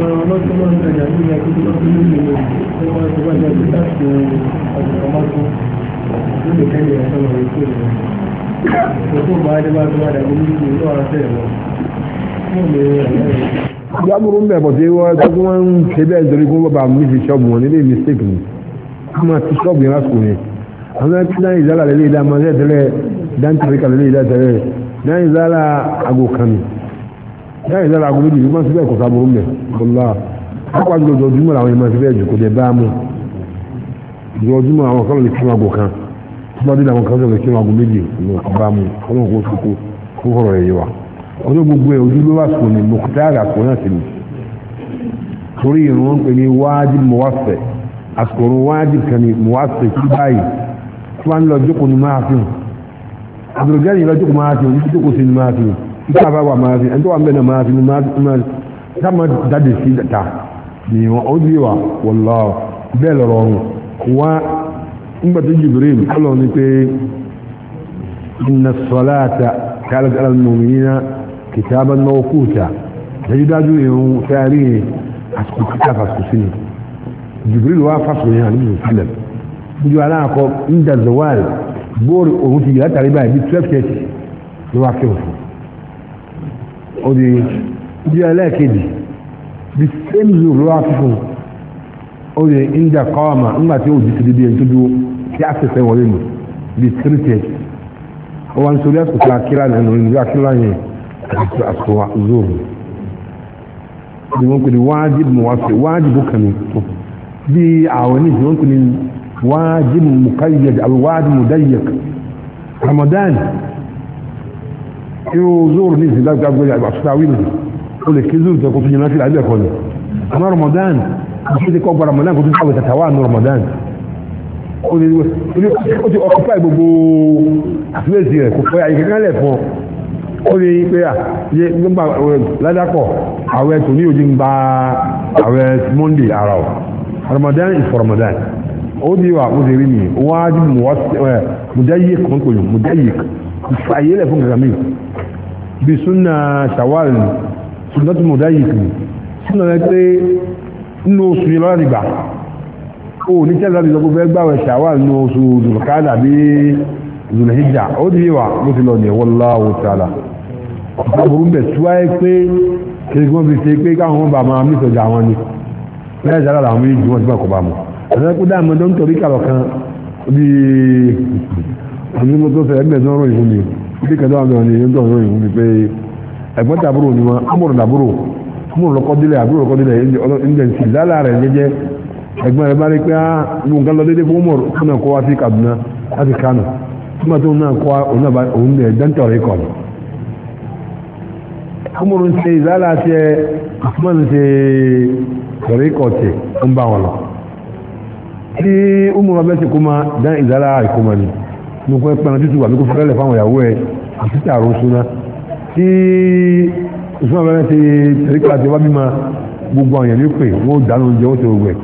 A: Ìjábùrú ń bẹ̀ bọ̀ tí wọ́n ń ṣe bẹ́ẹ̀ nítorí kó bàbá mi fi ṣọ́ọ̀bù wọn nílé mistake ni kí wọ́n ti ṣọ́ọ̀bù yẹn lásìkò yẹn àwọn ẹgbẹ́ náà ìzálà lélẹ́ ìdá máa ń tẹ́lẹ̀ dáńtàríkà lélẹ́ ìdá tẹ́lẹ̀ náà ìzálà àgò kan ni náà ìzálà àgò méjì bí wọ́n ti bẹ́ẹ̀ kó sábùrú ń bẹ̀ bọ́lá àpá jùlọ ojúmọ̀ làwọn yẹn máa ti bẹ́ẹ̀ jù kó dẹ̀ bá mú ojúmọ̀ àwọn kan lè kí wọn àgò kan bọ́dí làwọn kan lè kí wọn àgò méjì ní ọba mú ọlọ́run kó fọ̀rọ̀ ẹ̀yẹ wa ọdún gbogbo ẹ̀ ojú ló wà sùn ní mọ̀kútàrà kò náà sí ni torí ìrún wọn pè ní wájib muwaffa àsìkò wájib kan ní muwaffa tí báyìí tí wọ́n lọ jókòó ní máa fi àbúrògẹ́rì lọ jókòó máa fi ní jókòó sí ní máa fi títí àbá wà máa fi ẹni tó wà ń bẹ̀ náà máa fi ní máa tá máa jáde sí ta ní wọn ó di wa wallahu bẹ́ẹ̀ lọ́rọ̀ ọ̀run wá nígbà tó Jibril kọ́lọ̀ ní pé inna as-salata kanat ala al-mu'minina kitaban mawquta dájúdájú ìrún fẹ́rí àsìkò kíkà fàṣkò sí ni Jibril wá fàṣkò yẹn àníbi ìsìlẹ̀ bójú aláàkọ́ ń da zawal bóòrì òun ti yàrá tàrí báyìí bí 12:30 ló wá kéwòn fún ó di bójú aláàkejì bí same zoo ló wá fún ó di ń da kọ́ọ̀mà ńgbà tí ó di ti di ẹni tó dúró tí a fẹsẹ̀ wọlé nù bí 3:30 ó wá ń sọ bí àsìkò akíra nínú ìlú akíra yẹn àsìkò zoro ni wọ́n kò ní wájib muwaffi wájib kan bí àwọn ní wọ́n kò ní wájib muqayyad àbí wájib mudayyak Ramadan yóò zoro ní ìsìn láti gbé àṣìṣàwí nì ó lè kí zoro tó kó tún yẹn láti láti ẹ̀kọ́ ni àmọ́ Ramadan kò sí kọ́ gba Ramadan kò tún káwé tàtàwà ní Ramadan ó ti ọkùnfà gbogbo àfíwèsì rẹ̀ kò fẹ́ àyíkẹ́ lẹ̀ fún ó lè yí pé nígbà ládàpọ̀ àwẹ̀ tó ní ojú ń gba àwẹ̀ Monday ara ọ̀ Ramadan is for Ramadan ó di wà ó di rí mi wájú mùdáyé kan kò yùn mùdáyé àyè lẹ̀ fún gàmí bí súnà Shawwal súnà tó mùdáyé kì súnà rẹ̀ pé nínú oṣù yìí lọ́la dìgbà ó ní tẹ́lá ti sọ pé fẹ́ gbàwẹ̀ Shawwal nínú oṣù Zulqa'dah bí Zulhijja ó di wà bó ti lọ ní wallahu ta'ala ọ̀pọ̀lọpọ̀ ń bẹ̀ tí wáyé pé kìrìkìmọ́ bí ṣe pé káwọn bá máa mí sọjà wọn ni lẹ́yìn sára làwọn méjì wọ́n ti bá kọ̀ bá mọ̀ ẹ̀sẹ̀ kó dáàmọ́ tó ń torí kàlọ̀ kan bí onímọ̀ tó fẹ́ ẹgbẹ́ tó ń ròyìn fún mi bí kẹjọ àwọn ọmọ ènìyàn tó ń ròyìn fún mi pé ẹ̀gbọ́n tàbúrò ni wọn ọmọrò dàbúrò ọmọrò lọ́kọ́dílẹ̀ àbúrò lọ́kọ́dílẹ̀ ẹ̀ńdẹ̀ ń sì lálà rẹ̀ jẹ́jẹ́ ẹ̀gbọ́n rẹ̀ bá rí pé nǹkan lọ déédéé fún ọmọrò tó náà kọ́ wá sí Kaduna láti Kánò tó tó náà kọ́ òun bẹ̀ dẹ́ntọ̀ rẹ̀ kọ̀ ọmọrò ń ṣe ìlàlà ṣe àfúnmọ́ ń ṣe rẹ̀ kọ̀ tẹ̀ ń bá wọn lọ tí ọmọrò bẹ́ẹ̀ ṣe kó máa dán ìlàlà ìkómọ ni nípa ẹ̀pẹ́ náà tútù wà ní kó fẹ́rẹ́lẹ̀ fáwọn ìyàwó ẹ̀ àti tààrùn súná tí ìṣúná bẹ́ẹ̀ ṣe tẹ̀ríkà tí wọ́n bí ma gbogbo àwọn èèyàn ní pé wọ́n dánú oúnjẹ wọ́n ti gbogbo ẹ̀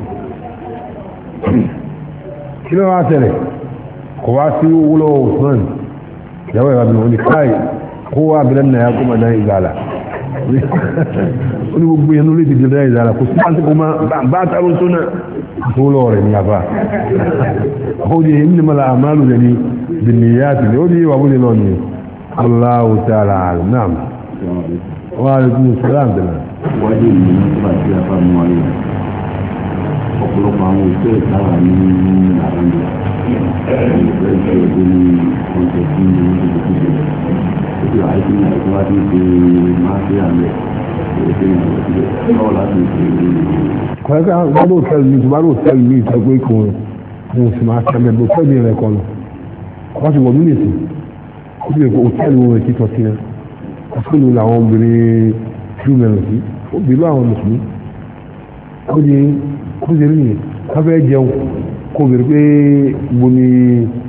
A: kí ló wá tẹ̀lẹ̀ kò wá sí owó lọ́wọ́ Usman ìyàwó ìwà bìnrin ní káì kó wá bìnrin náà yà kó máa dán ìzàlà ó ní gbogbo yẹn ló lè dìde dán ìzàlà kò sí láti kó máa bá tààrùn súná tó lọ́wọ́ rẹ̀ ní àfà ó di èyí ní mọ́lá àmàlù rẹ̀ ní bìnìyàtì ní ó di ìwà bó lè lọ ní Allahu ta'ala naam wa alaikum salam dana
B: wájú ìlú nípa tí a bá mú ayé ọ̀pọ̀lọpọ̀ àwọn òṣèré ìtara ní àrùndọ̀ ìgbẹ́ ìṣẹ́ òde ní ọjọ́ tí ní ìdíje ó ti àìsí ní àìsí wá sí pé máa ṣe àmì òṣèré ìgbẹ́ lọ́wọ́ láti ṣe
A: kọ̀ọ̀kan gbọ́dọ̀ tẹ́lẹ̀ ní ìtumọ̀ tẹ́lẹ̀ ní ìtọ́ pé kò ní oṣù máa ṣàmì ẹ̀bùn tẹ́lẹ̀ rẹ̀ kọ́ lọ wọ́n ti wọ̀ ní nìsín ó ti lè kó òtẹ́ẹ̀lì wọn rẹ̀ kí tọ́ sí náà àfúnù làwọn obìnrin júmẹ̀rẹ̀ sí obìnrin àwọn mùsùlùmí ó di rí yìí ká fẹ́ jẹun kó bèrè pé gbogbo ni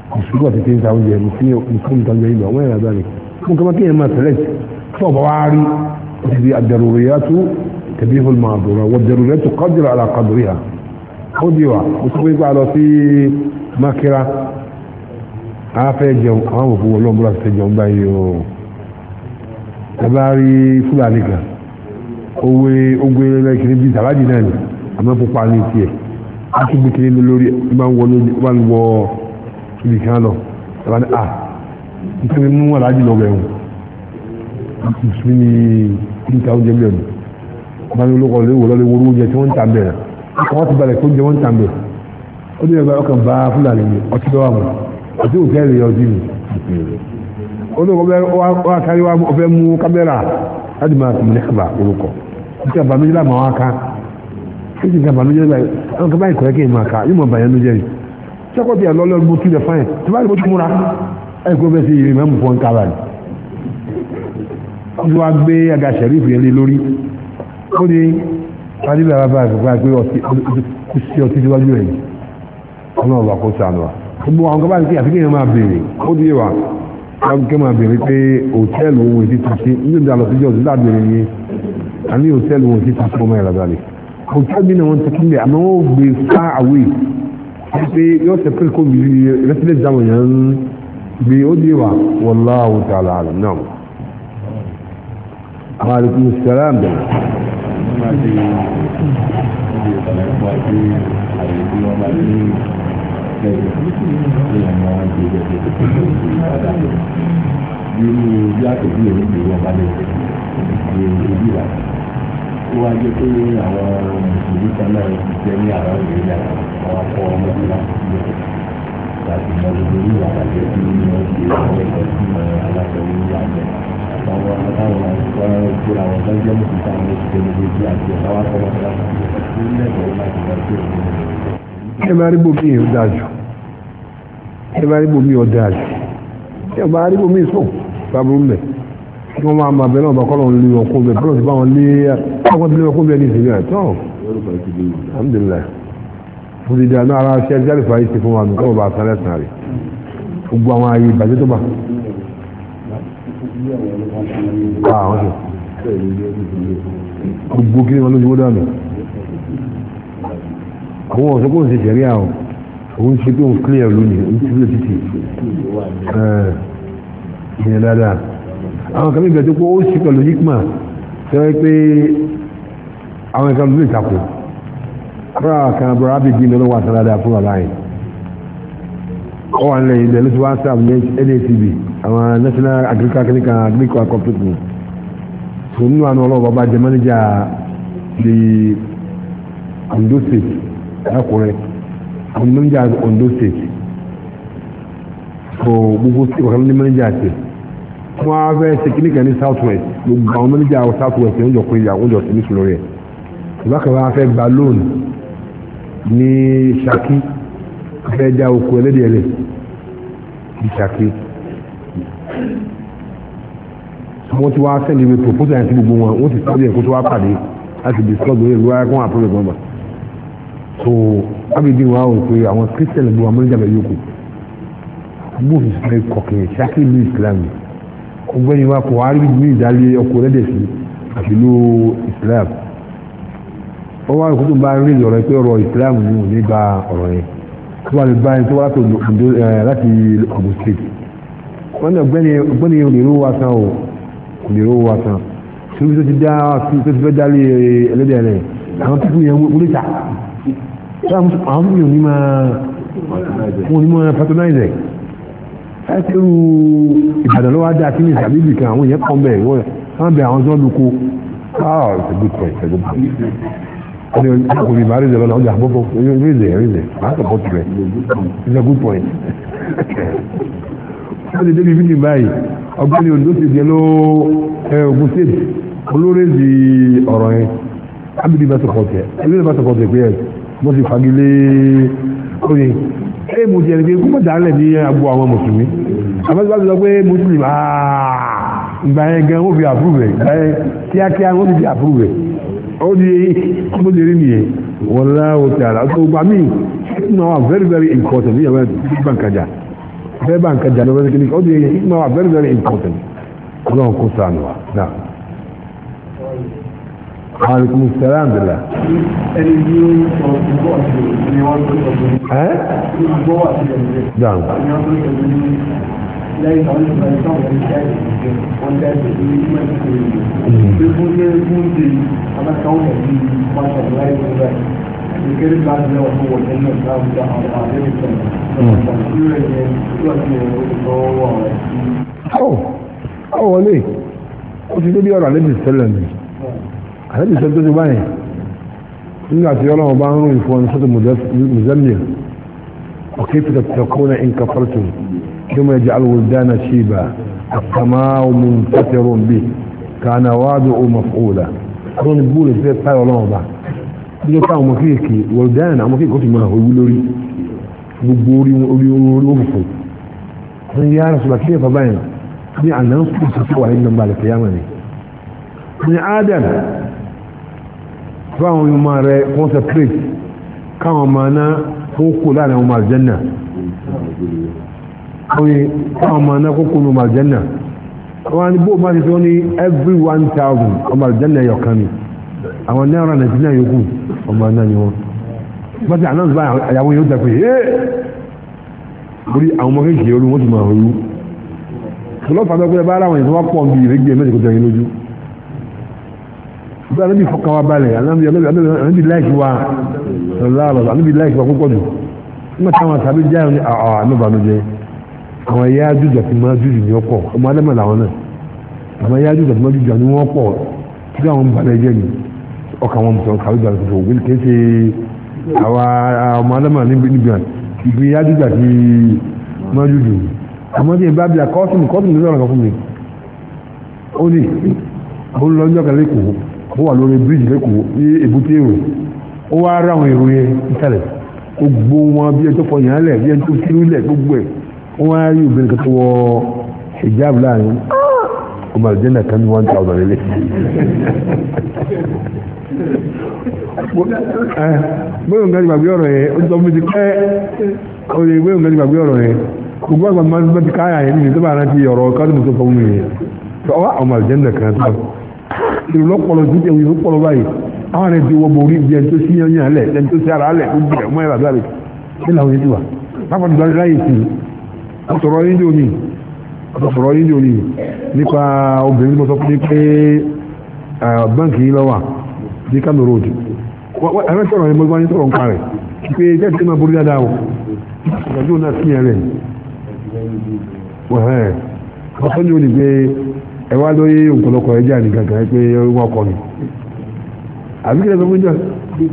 A: òṣùgbọ́ ti ti ń ta oúnjẹ ní fún ìtọ́jú ìlú àwọn ìrìn àbáni fún kọ́mọ́ kí ẹ máa tẹ̀lé tí ọba wá rí ti di ad-daruriyatu tabihu al-ma'dura wa ad-daruriyatu qadru ala qadriha ó di wa ó sọ pé lọ sí Makira afẹ́ jẹun àwọn òkú ọlọ́mọlá ti jẹun báyìí o ẹ bá rí Fúlàní kan ogbe lẹ́kìnrin bíi tàbádì náà ni àmọ́ pupa ní tiẹ̀ á tún gbé kiri lórí bá ń wọ ibi kan lọ ẹ̀bá ní nítorí mú aláàjì lọ bẹ̀rù mùsùlùmí ní níta oúnjẹ bẹ̀rù bá ní olókọ̀ léwò lọ́lé wọ́n oúnjẹ tí wọ́n ń tà bẹ̀rẹ̀ ọkọ̀ wọ́n ti balẹ̀ kó oúnjẹ wọ́n ń tà bẹ̀rẹ̀ ó dé ẹgbẹ́ ọkàn bá Fúlàní ní ọtí lọ́wọ́ àmọ́ ọtí òtẹ́ẹ̀lì ọtí ni olókọ̀ wá kárí wá ọfẹ́ mú kámẹ́rà láti máa tìmí ní kàbà orúkọ nígbà bàmíjì láàmú àwọn aka nígbà nígbà bàmíjì láàmú àwọn kaba ìkọ̀rẹ́ kí n máa ka yóò mọ̀ bàyẹ̀ ló jẹ́rìí sẹ́kọ̀tì àlọ́lọ́ mo tún lẹ̀ fáyẹ̀ tí báyìí mo tún múra ẹ̀ kó bẹ́ẹ̀ sí ìrìn mẹ́mú fún kábà ni wọ́n wá gbé aga sẹ̀rífù yẹn lé lórí ó ní fadílà bàbá àgbà pé ọtí síwájú ẹ̀ ọmọ ọba kó sànù wa gbogbo àwọn kaba ìkí àti kéèyàn máa béèrè ó di wa kí máa béèrè pé hòtẹ́ẹ̀lì ohun èdè tuntun ní ìdá lọ síjọ́ sí láàbẹ̀rẹ̀ yẹn a ní hòtẹ́ẹ̀lì ohun èdè tuntun ọmọ ìrọ̀lá rẹ̀ hòtẹ́ẹ̀lì náà wọ́n ti kí lẹ̀ àmọ́ wọ́n gbé far away pé yóò ṣe pé kó bìí rẹ́sílẹ̀ jáwọn yẹn ń gbé ó dé wa wallahu ta'ala alam náà. Alaikum salaam bẹ̀rẹ̀.
B: Nínú bí àtẹ̀jú èmi ti wọ́n balẹ̀ ní ojú wa ó wá jẹ́ pé àwọn mùsùlùmí kan náà ti jẹ́ ní àwọn ìrìnà àwọn akọ ọmọdé láti láti mọ gbogbo ní àbàjẹ́ tí wọ́n ṣe àwọn ẹ̀kọ́ sí aláṣẹ ní àjẹ àtàwọn àtàwọn àìsàn ìgbéra àwọn tó ń jẹ́ mùsùlùmí táwọn ó ti jẹ́ ní ojú àjẹ àwọn akọ ọmọdé láti ní lẹ́tọ̀ọ́ láti lọ sí òun.
A: ẹ máa rí bòmí ò dáa jù ẹ máa rí bòmí ò dáa jù ẹ máa rí bòmí sùn sábúrú mẹ́ kí wọ́n máa bẹ̀rẹ̀ náà bá kọ́ lọ́n lé wọn kún bẹ́ẹ̀ bọ́lọ̀ ti bá wọn lé ọkọ̀ tí lé wọn kún bẹ́ẹ̀ ní ìsinmi ẹ̀ tán alhamdulilayi fún ti dáná ara ṣe ẹgbẹ́ àlùfáà yìí ti fún wa nǹkan ọba àtàlẹ́ sàn rẹ̀ gbogbo àwọn ààyè ìbàjẹ́ tó bá àwọn ṣe gbogbo kí ni wọn lójú wọ́n dànù àwọn ọ̀sọ́ kò ń ṣe ṣẹ̀rí àwọn òun ṣe pé òun clear lónìí òun ti lè títì ìyẹn dáadáa àwọn kan nígbà tó kó ó sì pẹ̀lú hikma tó yẹ pé àwọn ìkan lórí ìtakò kọ́ra kan bọ̀rọ̀ ábìdí ní ọlọ́wọ́ àtàládà fún àbáyé ó wà nílẹ̀ ilẹ̀ ló ti wá sáà ní NACB àwọn National Agricultural Cooperative tó nínú àwọn ọlọ́wọ́ bá jẹ manager di Ondo State ẹkùnrin àwọn manager Ondo State so gbogbo sí ọ̀kan ní manager àti wọ́n á fẹ́ ṣe kíní kan ní South West gbogbo àwọn manager South West ń jọ pé àwọn jọ sí ní sùn lórí ẹ̀ ìbákan wọn á fẹ́ gba loan ní Ṣakí fẹ́ dá oko ẹlẹ́dẹ̀ẹ́lẹ̀ ní Ṣakí wọ́n ti wá sẹ́ni ìwé proposal àti gbogbo wọn wọ́n ti sọ́dọ̀ ẹ̀kọ́ tó wá pàdé láti discuss lórí ìlú ayé kún àpẹẹrẹ gbọ́ngbà so ábìdí wọn á wò pé àwọn Christian gbogbo àwọn manager bẹ̀ yókù bóòfù fẹ́ kọ̀kẹ́ Ṣakí ìlú Islam ọgbẹ́ni wa kò wá rí ní ìdálé ọkọ̀ ẹlẹ́dẹ̀ sí àfìlú Islam ó wá ìkútù bá rí ọ̀rọ̀ pé ọ̀rọ̀ Islam ní òní gba ọ̀rọ̀ yẹn tó wà lè bá ẹni tó wá láti Ogun State wọ́n ní ọgbẹ́ni onírú wa san o onírú wa san tí ó ti dá tó ti fẹ́ dálé ẹlẹ́dẹ̀ rẹ̀ àwọn tó kù yẹn wọlé ta àwọn tó yẹn ní máa patronize ẹ̀kẹ́rù Ìbàdàn ló wá dá sí ní ìsàbíbì kan àwọn èèyàn kan bẹ̀ wọ́n bẹ̀ àwọn tó lóko it's a good point ẹni ọkùnrin ìbá rèé lọ́nà ọjà àbọ̀bọ̀ rèé máa sọ̀pọ̀ tirẹ̀ it's a good point wọ́n ti débi fídíò báyìí ọgbẹ́ni Ondo ti jẹ́ ló Ogun State olórèzì ọ̀rọ̀ yẹn ábìdí bá sọ̀pọ̀ tẹ̀ ẹgbẹ́ bá sọ̀pọ̀ tẹ̀ pé ẹ̀ wọ́n ti fagilé oye ẹ mo ti ẹni pé kúmọ̀ dálẹ̀ ní agbo àwọn mùsùlùmí àbájá ti sọ pé muslim ìgbà yẹn gan wọ́n fi àpúrúvẹ̀ ìgbà yẹn kíákíá wọ́n fi àpúrúvẹ̀ ó di ọmọ lè rí nìyẹn wọ́n láwọ́ tí ara tó gbà mí no very very important ní ìyàwó ìgbà kajà fẹ́ bá nǹkan jà lọ́wọ́ kíní ó di hikma wa very very important ọlọ́run kó sànù wa náà. alaikum salaam bila.
B: ẹni tí ó sọ ìgbọ́ àti ìrìn wọn tó sọ pé ìgbọ́ àti ìrìn
A: dáhùn.
B: lẹ́yìn àwọn ìgbà ìsáwọn ẹ̀ṣẹ́ ìgbẹ́ wọn tẹ́sí ní mẹ́sìkò pé fún ní fún ti alákàwọn ẹ̀bí pàṣẹ láì fún rẹ̀ ìkéré láti lẹ́wọ̀n tó wọ̀n tẹ́lẹ̀ láwùjọ àwọn àdéhùn
A: ọ wọlé ó ti débi ọ̀rọ̀ àlejò sẹ́lẹ̀ ni àlejò sẹ́lẹ̀ tó ti báyìí nígbà tí ọlọ́run bá ń rún ìfọ́n sọ́tọ̀ mùsẹ́mìl ọ̀kẹ́ fi tẹ̀kọ́nà in kafartum yawma yaj'al wuldana shiba as-sama'u munfatirun bi kana wa'duhu maf'ula àwọn ní búrò ti fẹ́ táyọ̀ ọlọ́run bá bí ó káwọn ọmọ kéèké wuldana àwọn kéèké ó ti máa hòwú lórí gbogbo orí òfùfù wọ́n yára sọ̀rọ̀ kí ẹ̀fà báyìí ní àná ń fi ìsìnkú wà nínú balẹ̀ kìyàmà ni ní adam fáwọn ọmọ rẹ̀ concentrate káwọn ọmọ náà kó kó láàrin ọmọ aljanna káwọn ọmọ náà kó kó ní ọmọ aljanna wọ́n ní bó máa ti tó ní every 1,000 ọmọ aljanna yọ̀kan ni àwọn náírà nàìjíríà yòókù ọmọ náà ni wọ́n bọ́tí àná ń bá àyàwó yóò dẹ̀pẹ̀ orí àwọn ọmọ kéèkéé olú wọ́n ti máa rú ọlọ́pàá tó pẹ́ bá ara wọn ìtọ́wọ́ pọ̀ bí ìrẹ́gbẹ̀ẹ́ mẹ́jọ kò tẹ̀yìn lójú bí anábì fọkàn wa balẹ̀ anábì láìkì wa lọ́lọ́lọ́ anábì láìkì wa púpọ̀ jù nígbà táwọn tàbí jẹ́ àánúbànújẹ́ àwọn ẹ̀yà jújà ti máa jújù ní ọ̀pọ̀ ọmọ adẹ́mọ̀ làwọn náà àwọn ẹ̀yà jújà ti máa jújù ní wọ́n pọ̀ tí àwọn balẹ̀ jẹ́ ni ọkà wọn mùsùlùmí kàwé gbà tó wọ́n kì í ṣe àwọn ọmọ adẹ́mọ̀ níbi ìgbé ẹ̀yà jújà ti máa jújù àmọ́dé ìbá bí i kọ́sùn ní ọ̀rọ̀ fún mi ó ní ó ń lọ́jọ́ kan lẹ́kọ̀ọ́ ó wà lórí bíríjì lẹ́kọ̀ọ́ ní èbúté èrò ó wá ráwọn èrò yẹn ìtàlẹ̀ ó gbó wọn bí ẹjọ́ fọyín alẹ̀ bí ẹjọ́ kírú lẹ̀ gbogbo ẹ̀ ó wá rí obìnrin kan tó wọ hijab láàrin ọmọ àlùjẹ́nà kan ní 1,000 lélẹ̀ bóyá nǹkan ti gbàgbé ọ̀rọ̀ yẹn ó sọ fún mi ti pẹ́ ó lè bóyá nǹkan ti gbàgbé ọ̀rọ̀ yẹn gbogbo àgbà máa ń bá ti káyà yẹn níbi tó bá rántí ọ̀rọ̀ kọ́dùn tó fọwọ́ mi yẹn tó ọwọ́ àwọn àlùjẹ́nà kan tó ìlú lọ́pọ̀lọ́ tó jẹ́ ìlú pọ̀lọ́ báyìí àwọn rẹ̀ ti wọ́ borí bí ẹni tó sí yẹn alẹ̀ ẹni tó sí ara alẹ̀ gbogbo ẹ̀ mọ́ ẹ̀rọ àbúrò rẹ̀ kí làwọn yẹn ti wà pápá tó darí láyé sí ọ̀sọ̀rọ̀ yín lónìí nípa obìnrin tó sọ fún mi pé báńkì yìí lọ́wà ní Kano road ẹ̀rọ sọ̀rọ̀ yẹn mọ́ ní sọ̀rọ̀ ń parẹ̀ pé jẹ́ ti máa borí dáadáa o ìgbàdo náà sí yẹn rẹ̀ ọ̀sán ni ó ní pé ẹwà lóyé òǹkọ̀lọpọ̀ ẹjá ní gàgà pé wọ́n kọ́ ni àbí kílẹ̀ fún ìjọ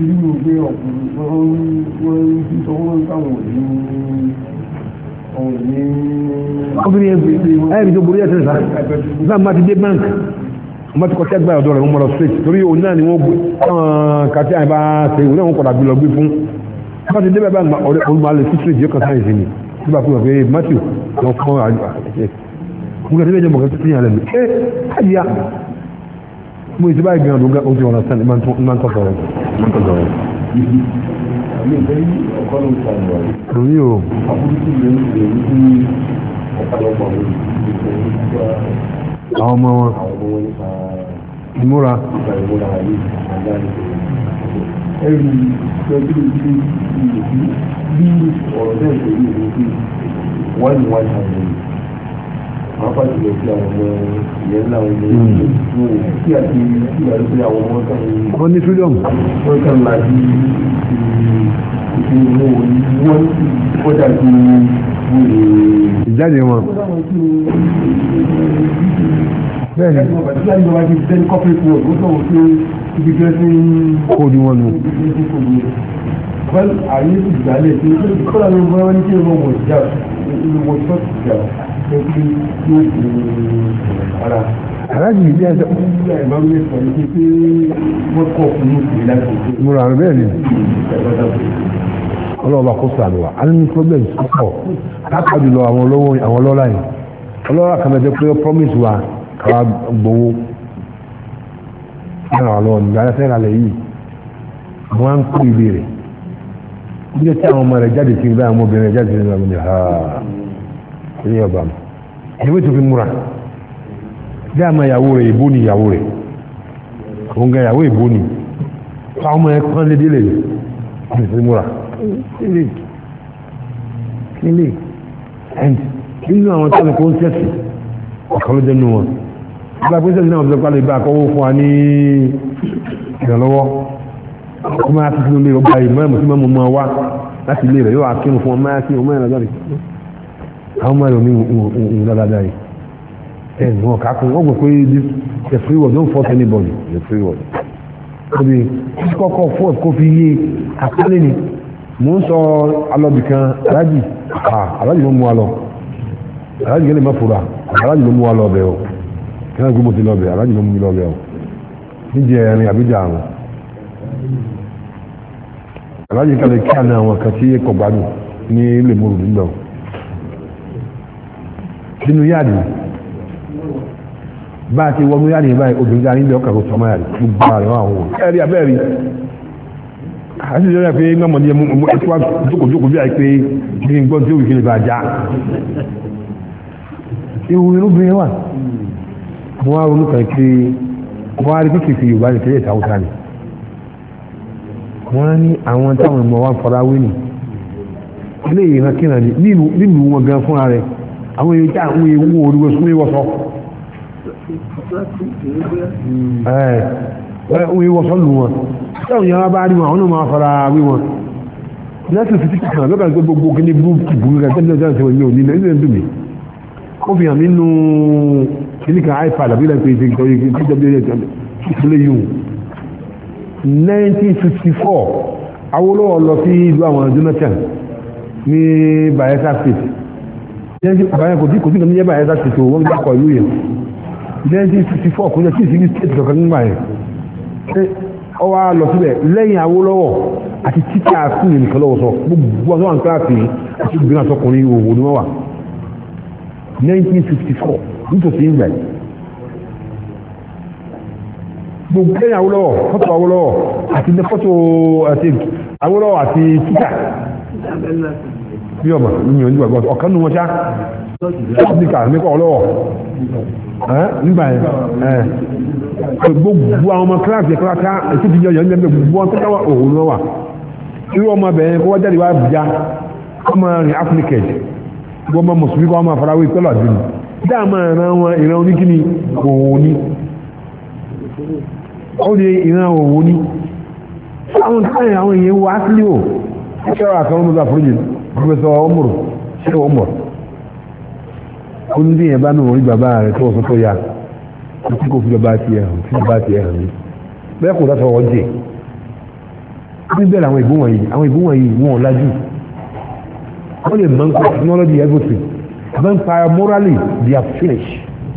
A: ẹ̀rì tó borí ẹ̀sẹ̀ sáà máa ti dé bank wọ́n ti kọ́ tẹ́gbà ọ̀dọ́ rẹ̀ wọ́n mọ̀ lọ straight torí òun náà ni wọ́n gbé kàtí àìbá ṣe ìwé wọn kọ̀dà bí lọ gbé fún wọ́n ti dé bẹ́ẹ̀ bá olùmọ̀lẹ̀ sí straight yóò kàn sáyẹ̀nsì ni tí bá fún wọn pé Matthew lọ fún àjẹ́ mo kẹ́kẹ́ jẹ́ mọ̀kẹ́ tí yàn lẹ́nu àjíyá mo ìsìbá ìgbìyàn ló ń tí wọ́n sàn máa ń tọ́sọ̀ rẹ̀ rí o àwọn ọmọ wọn ìmúra
B: ẹ̀rù pẹ̀lú bí ọ̀rọ̀ náà ṣe rí ìwé wọ́n ní wọ́n ṣàlẹ̀ pápá jùlọ sí àwọn ọmọ ìyẹn ńlá wọn ní ìlú kí àti kí wà lórí àwọn ọmọ kan
A: wọ́n ní freedom
B: wọ́n kàn láti ìṣòro wọ́n kọjá sí
A: ìjáde wọn bẹ́ẹ̀ni kóòdù wọn nù
B: wọ́n àyè ìgbàlẹ̀ tí kọ́lá ló bá wọ́n ní kí wọ́n wọ̀ jà inú wọ́n ṣọ́ọ̀tì jà ẹgbẹ́ yóò fi ara
A: aláàjì ìdí ẹ̀sẹ̀
B: ìbáwílẹ̀ sọ ní pé wọ́n kọ̀ fún ìlú láti ṣe
A: múra rẹ̀ bẹ́ẹ̀ ni ọlọ́ọ̀bà kó sàánù wa a ní problem púpọ̀ lápàdé lọ àwọn olówó àwọn ọlọ́lá yìí ọlọ́lá kan mẹ́jọ pé promise wa káwá gbowó fún àwọn ọlọ́wọ́ nígbà ayẹsẹ́ ìrànlẹ̀ yìí wọ́n á ń kó ilé rẹ̀ níjẹ́ tí àwọn ọmọ rẹ̀ jáde sí ibà àwọn obìnrin rẹ̀ jáde sí ibà wọn ni ní ọba mi ìwé tó fi múra bí a máa yàwó rẹ̀ ìbò ni ìyàwó rẹ̀ òun gan ìyàwó ìbò ni fáwọn ọmọ ẹ̀ pọ́n lédè lè ní fi múra kílè ẹ̀ǹtì nínú àwọn tálẹ̀ kó ń tẹ̀sì ọ̀kan ló jẹ́nu wọn nígbà pé sẹ́sì náà ọ̀sẹ̀ pálẹ̀ bá akọ́wọ́ fún wa ní ìrànlọ́wọ́ kó máa fi sínú ilé ọgbà ìmọ̀ ẹ̀mọ̀ sí mọ́ mọ́ wá láti ilé rẹ̀ yóò akínú fún ọmọ ẹ̀kí ọmọ ẹ̀rọ lọ́rẹ̀ àwọn ọmọ ẹ̀rọ ní òun dáadáa yìí ẹ̀ ní wọn kàákùn wọ́n gbọ́ pé the free word don't force anybody the free word ọdún kọ́kọ́ fún ẹ̀kọ́ fi yé àpálẹ́ ni mò ń sọ alọ́bìkan alájì ló mú wa lọ alájì gẹ́lẹ́ má fura alájì ló mú wa lọ bẹ̀ ọ́ kí wọ́n gbé mo ti lọ bẹ̀ alájì ló mú mi lọ bẹ̀ ọ́ níjẹ ẹ̀rin àbíjà àrùn alájì kalẹ̀ kí àná àwọn kan tí kò gbádùn ní ilé mòrò nígbà ọ́ nínú yáàdì bá a ti wọnú yáàdì báyìí obìnrin ga nílé ọkà kò sọmọ yàrá gbogbo àrẹ wọn àwọn ẹ̀rí abẹ́rí àti ìjọba pé mọ́mọ́dé ẹ̀tí wá jókòó bí i pé ní gbọ́n tí ó wìkí lè bá já ewu irúgbìn wà mo wá ronú kan pé wọ́n á rí pé kìí Yorùbá ní tẹ́lẹ̀ ìtàwùtà ni wọ́n á ní àwọn táwọn ọmọ wa fara wé nì ilé ìran kíran ní nílùú wọn gan fúnra rẹ̀ àwọn èyí tí àwọn ewu oríwọ́ súnmọ́ ìwọ́sọ ìwọ́sọ lù wọn táwọn yàrá bá rí wọn àwọn náà máa fara wé wọn láti fi títí kan lọ́gbà gbé gbogbo kí ní búrúkú rẹ̀ tẹ́lẹ̀ ọjọ́ ìṣẹ́wọ̀n ní òní ilẹ̀ ìdùn mi ó fi hàn nínú kìníkà ipad àbí lẹ́pẹ́ ìṣẹ́lẹ̀ yìí 1954 Awólọ́wọ̀ lọ sí ìlú àwọn Jonathan ní Bayelsa State kò sí kan ní Bayelsa State wọ́n gbé akọ ìlú yẹn 1954 kò jẹ́ kí ìsinmi state kankan nígbà yẹn ó wá lọ síbẹ̀ lẹ́yìn Awólọ́wọ̀ àti títà fún ìrìnkà lọ́wọ́ sọ gbogbo ọ̀sán àwọn kíláàsì àti ìgbìmọ̀ àtọkùnrin òwò ni wọ́n wà 1954 nítòsí ìgbà yìí gbogbo lẹ́yìn Awólọ́wọ̀ fọ́tò Awólọ́wọ̀ àti fọ́tò àti Awólọ́wọ̀ àti títà bí ọmọ ìyàn ní ọgbọ̀n ọ̀kan nù wọn ṣá ọ́pìkà nípa ọlọ́wọ̀ nígbà yẹn gbogbo àwọn ọmọ kíláàsì kíláàsì ètò ìjọ yẹn lẹ́gbẹ̀ẹ́ gbogbo wọn tó dáwà òhun náà wà irú ọmọ bẹ̀rẹ̀ kó wá jáde wá bìjá ọmọ rìn african gbogbo ọmọ mùsùlùmí kọ́ ọmọ farawé pẹ́lú àdúgbò dáàmà ìran oníkíní òhun ní ó di ìran òhun ní àwọn táyà àwọn èèyàn wá sílé ò ṣẹ́rọ àkàrà ọmọdé àforíjì pẹ̀sọ̀ ọmọrò ṣe ọmọrò ó ní díẹ̀ bá náà rí bàbá rẹ̀ tó ọ̀sán tó yá tí kò fi bàbá ti ẹ̀hàn tí bàbá ti ẹ̀hàn ní bẹ́ẹ̀ kò dáṣọ wọ́n jẹ́ ní bẹ́ẹ̀ àwọn ìbú wọ̀nyí wọn lájú wọ́n lè mọ̀ nípa technology everything but morally they are finished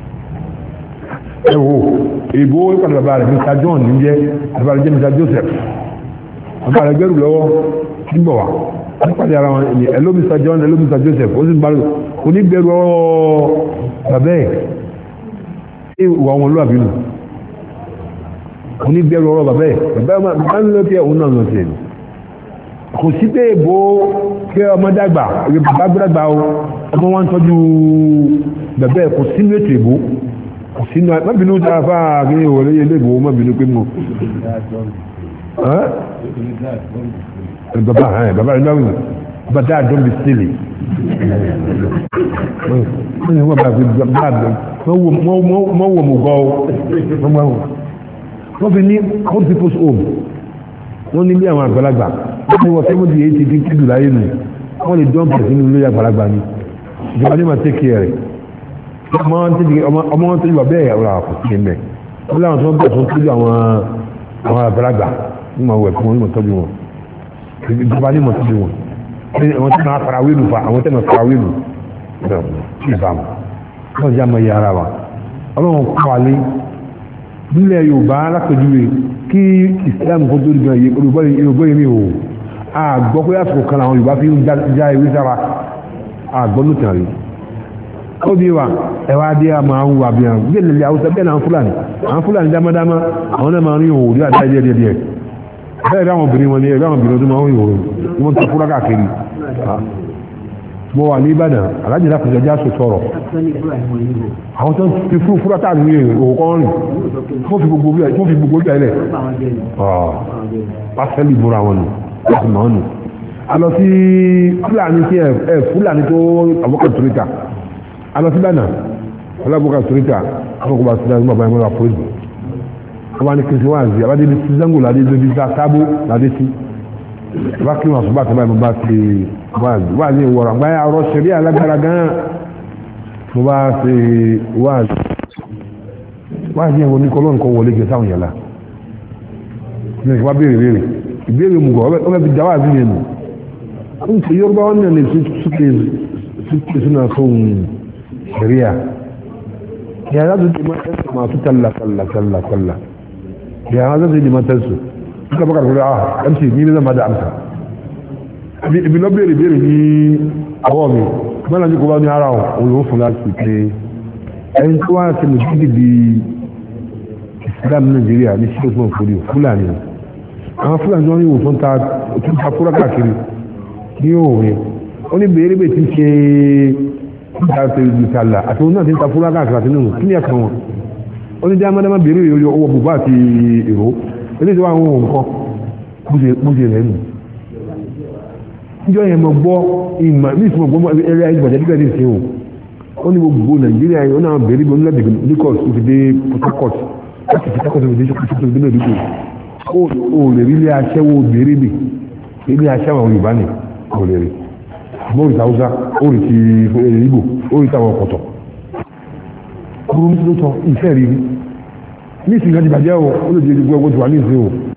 A: ẹ̀wọ̀ ìbò ìpàdé bàbá rẹ̀ Mr. John ní jẹ́ bàbá rẹ̀ jẹ́ Mr. Joseph bàbá rẹ̀ gbẹ́rù lọ́wọ́ nígbọ̀ wá nípàdé ara wọn ni hello Mr. John hello Mr. Joseph ó sì ń bá onígbẹ̀rù ọ̀rọ̀ bàbá ẹ̀ ìwà wọn lóàbí nù onígbẹ̀rù ọ̀rọ̀ bàbá ẹ̀ bàbá ń lọ tí ẹ̀ òun náà lọ sí ẹ̀ kò sí pé èbó kí ọmọ dàgbà bàbá gbàgbà ọmọ wọn tọ́jú bàbá ẹ̀ kò sínú ètò èbó kò sínú mọ́bìnú tí a fà kí ìwọlé ilé ìbò mọ́bìnú pé mọ́ bàbá rẹ̀ náà but that don't be silly wọ́n bá fi wọ́n mú gọ́ wọ́n fi ní old people's home wọ́n ní ilé àwọn àgbàlagbà wọ́n ní wọ́n 70-80 tí kí dùláyé nù wọ́n lè dán pẹ̀lú nínú ilé àgbàlagbà ni ìjọba ní ma take care rẹ̀ ọmọ wọn tẹ́jú wà bẹ́ẹ̀ ọ̀rọ̀ àkọsí ẹ̀mẹ́ wọ́n láwọn tó ń bẹ̀ tó ń tẹ́jú àwọn àgbàlagbà ní ma wẹ̀ fún wọn ní ma tọ́jú wọn ìjọba ní ma tọ́jú wọn àwọn tí wọ́n fara wílù fa àwọn tí wọ́n fara wílù ìbámu wọ́n jẹ́ àmọ́ yàrá wa ọlọ́run kọ́ wa lé nílẹ̀ Yorùbá alápẹ̀júwe kí Islam kó tó dìgbà Yorùbá yẹn mi ò àgbọ́ pé àsìkò kan àwọn Yorùbá fi ń já ewé sára àgbọ́ ló tàn rí ó bí wa ẹwà dé àmọ́ àwọn wà bí àwọn bí ẹ̀lẹ́lẹ́ Haúsá bẹ́ẹ̀ náà àwọn Fúlàní dámadáma àwọn náà máa ń rí òwò rí àdá díẹ̀ díẹ̀ bẹ́ẹ̀ rí àwọn obìnrin wọn ni ẹ̀rí àwọn obìnrin ọdún máa ń rí òwò wọ́n tó fúra káàkiri mo wà ní Ìbàdàn alájì lápẹjọ já sọ sọ̀rọ̀ àwọn tó ń fi fúra tá à ní òkò rìn tó fi gbogbo bí ilẹ̀ pásẹ́lì múra wọn nù láti mọ̀ ọ́nù a lọ sí Fúlàní tí Fúlàní tó Abubakar Turita a lọ sí Ìbàdàn Abubakar Turita àwọn bá sílẹ̀ nígbà báyìí wọ́n wà fúrẹ́sì wọ́n bá ní kí n ṣe wá àzí abájẹ́ ní sí zango ládé lóbi sábó ládé sí bá kí wọn àṣùbà tó báyìí mo bá ti wá ní ìwọ̀rọ̀ àgbáyé ọ̀rọ̀ ṣẹ̀rí alágbára gan-an mo bá ṣe wá ní ẹ̀wọ̀n ní kọlọ́n kan wọlé gẹ̀ sáwọn yàrá ní ìwà ìbéèrè mùgọ̀ ọbẹ̀ fi dáwà sí yẹn ó ń ṣe Yorùbá wọn nílẹ̀ súkè sínú fún ṣẹ̀rí à yàrá tó ti máa tó talla yàrá tó ti máa tẹ̀sù suka baka da MC ni ne zan bada amsa ibi lọ béèrè ní ọwọ́ mi mọ́nà ní kò bá ní ara òun fún láti pé ẹni tó wá sí mùsùlùmí di Islam Nàìjíríà ní sí òsùn òfòdì Fúlàní àwọn Fúlàní wọn ní ìwòsàn ta fúra káàkiri ní òòrùn ó ní béèrè bẹ́ẹ̀ ti ṣe ìtàlà àti òun náà ti ń ta fúra káàkiri àti nínú kí ni ẹ̀ka wọn ó ní dáadáa béèrè owó bùbá àti èrò ilé ìjọba àwọn ohun kan bóṣe rẹ̀ nù níjọ́ yẹn mọ̀ gbọ́ ìmọ̀ ní ìsúnmọ̀ gbọ́ ẹ̀rẹ́ ìgbàjẹ́ dígbà ní ìsìn ohun ó ní gbogbo Nàìjíríà yìí ó náà bẹ̀rẹ̀ bí onílẹ̀ Lagos ó fi dé Port Harcourt láti Port Harcourt ó fi dé ṣokùnṣokùn tó fi dé Mẹ́dúgbò ó lè rí ilé aṣẹ́wó bèrè bì ilé aṣẹ́wó àwọn Yorùbá ni ó lè rí àmọ́ òrìṣà Haúsá ó rí ti Ìgbò ó rí táwọn ọkọ̀tọ̀ kúrú ní tó tọ́ ìfẹ́ rí ní ìsìn kan ti bàjẹ́ o ó lè di gbogbo ẹgbẹ́ tó wà ní ìsìn o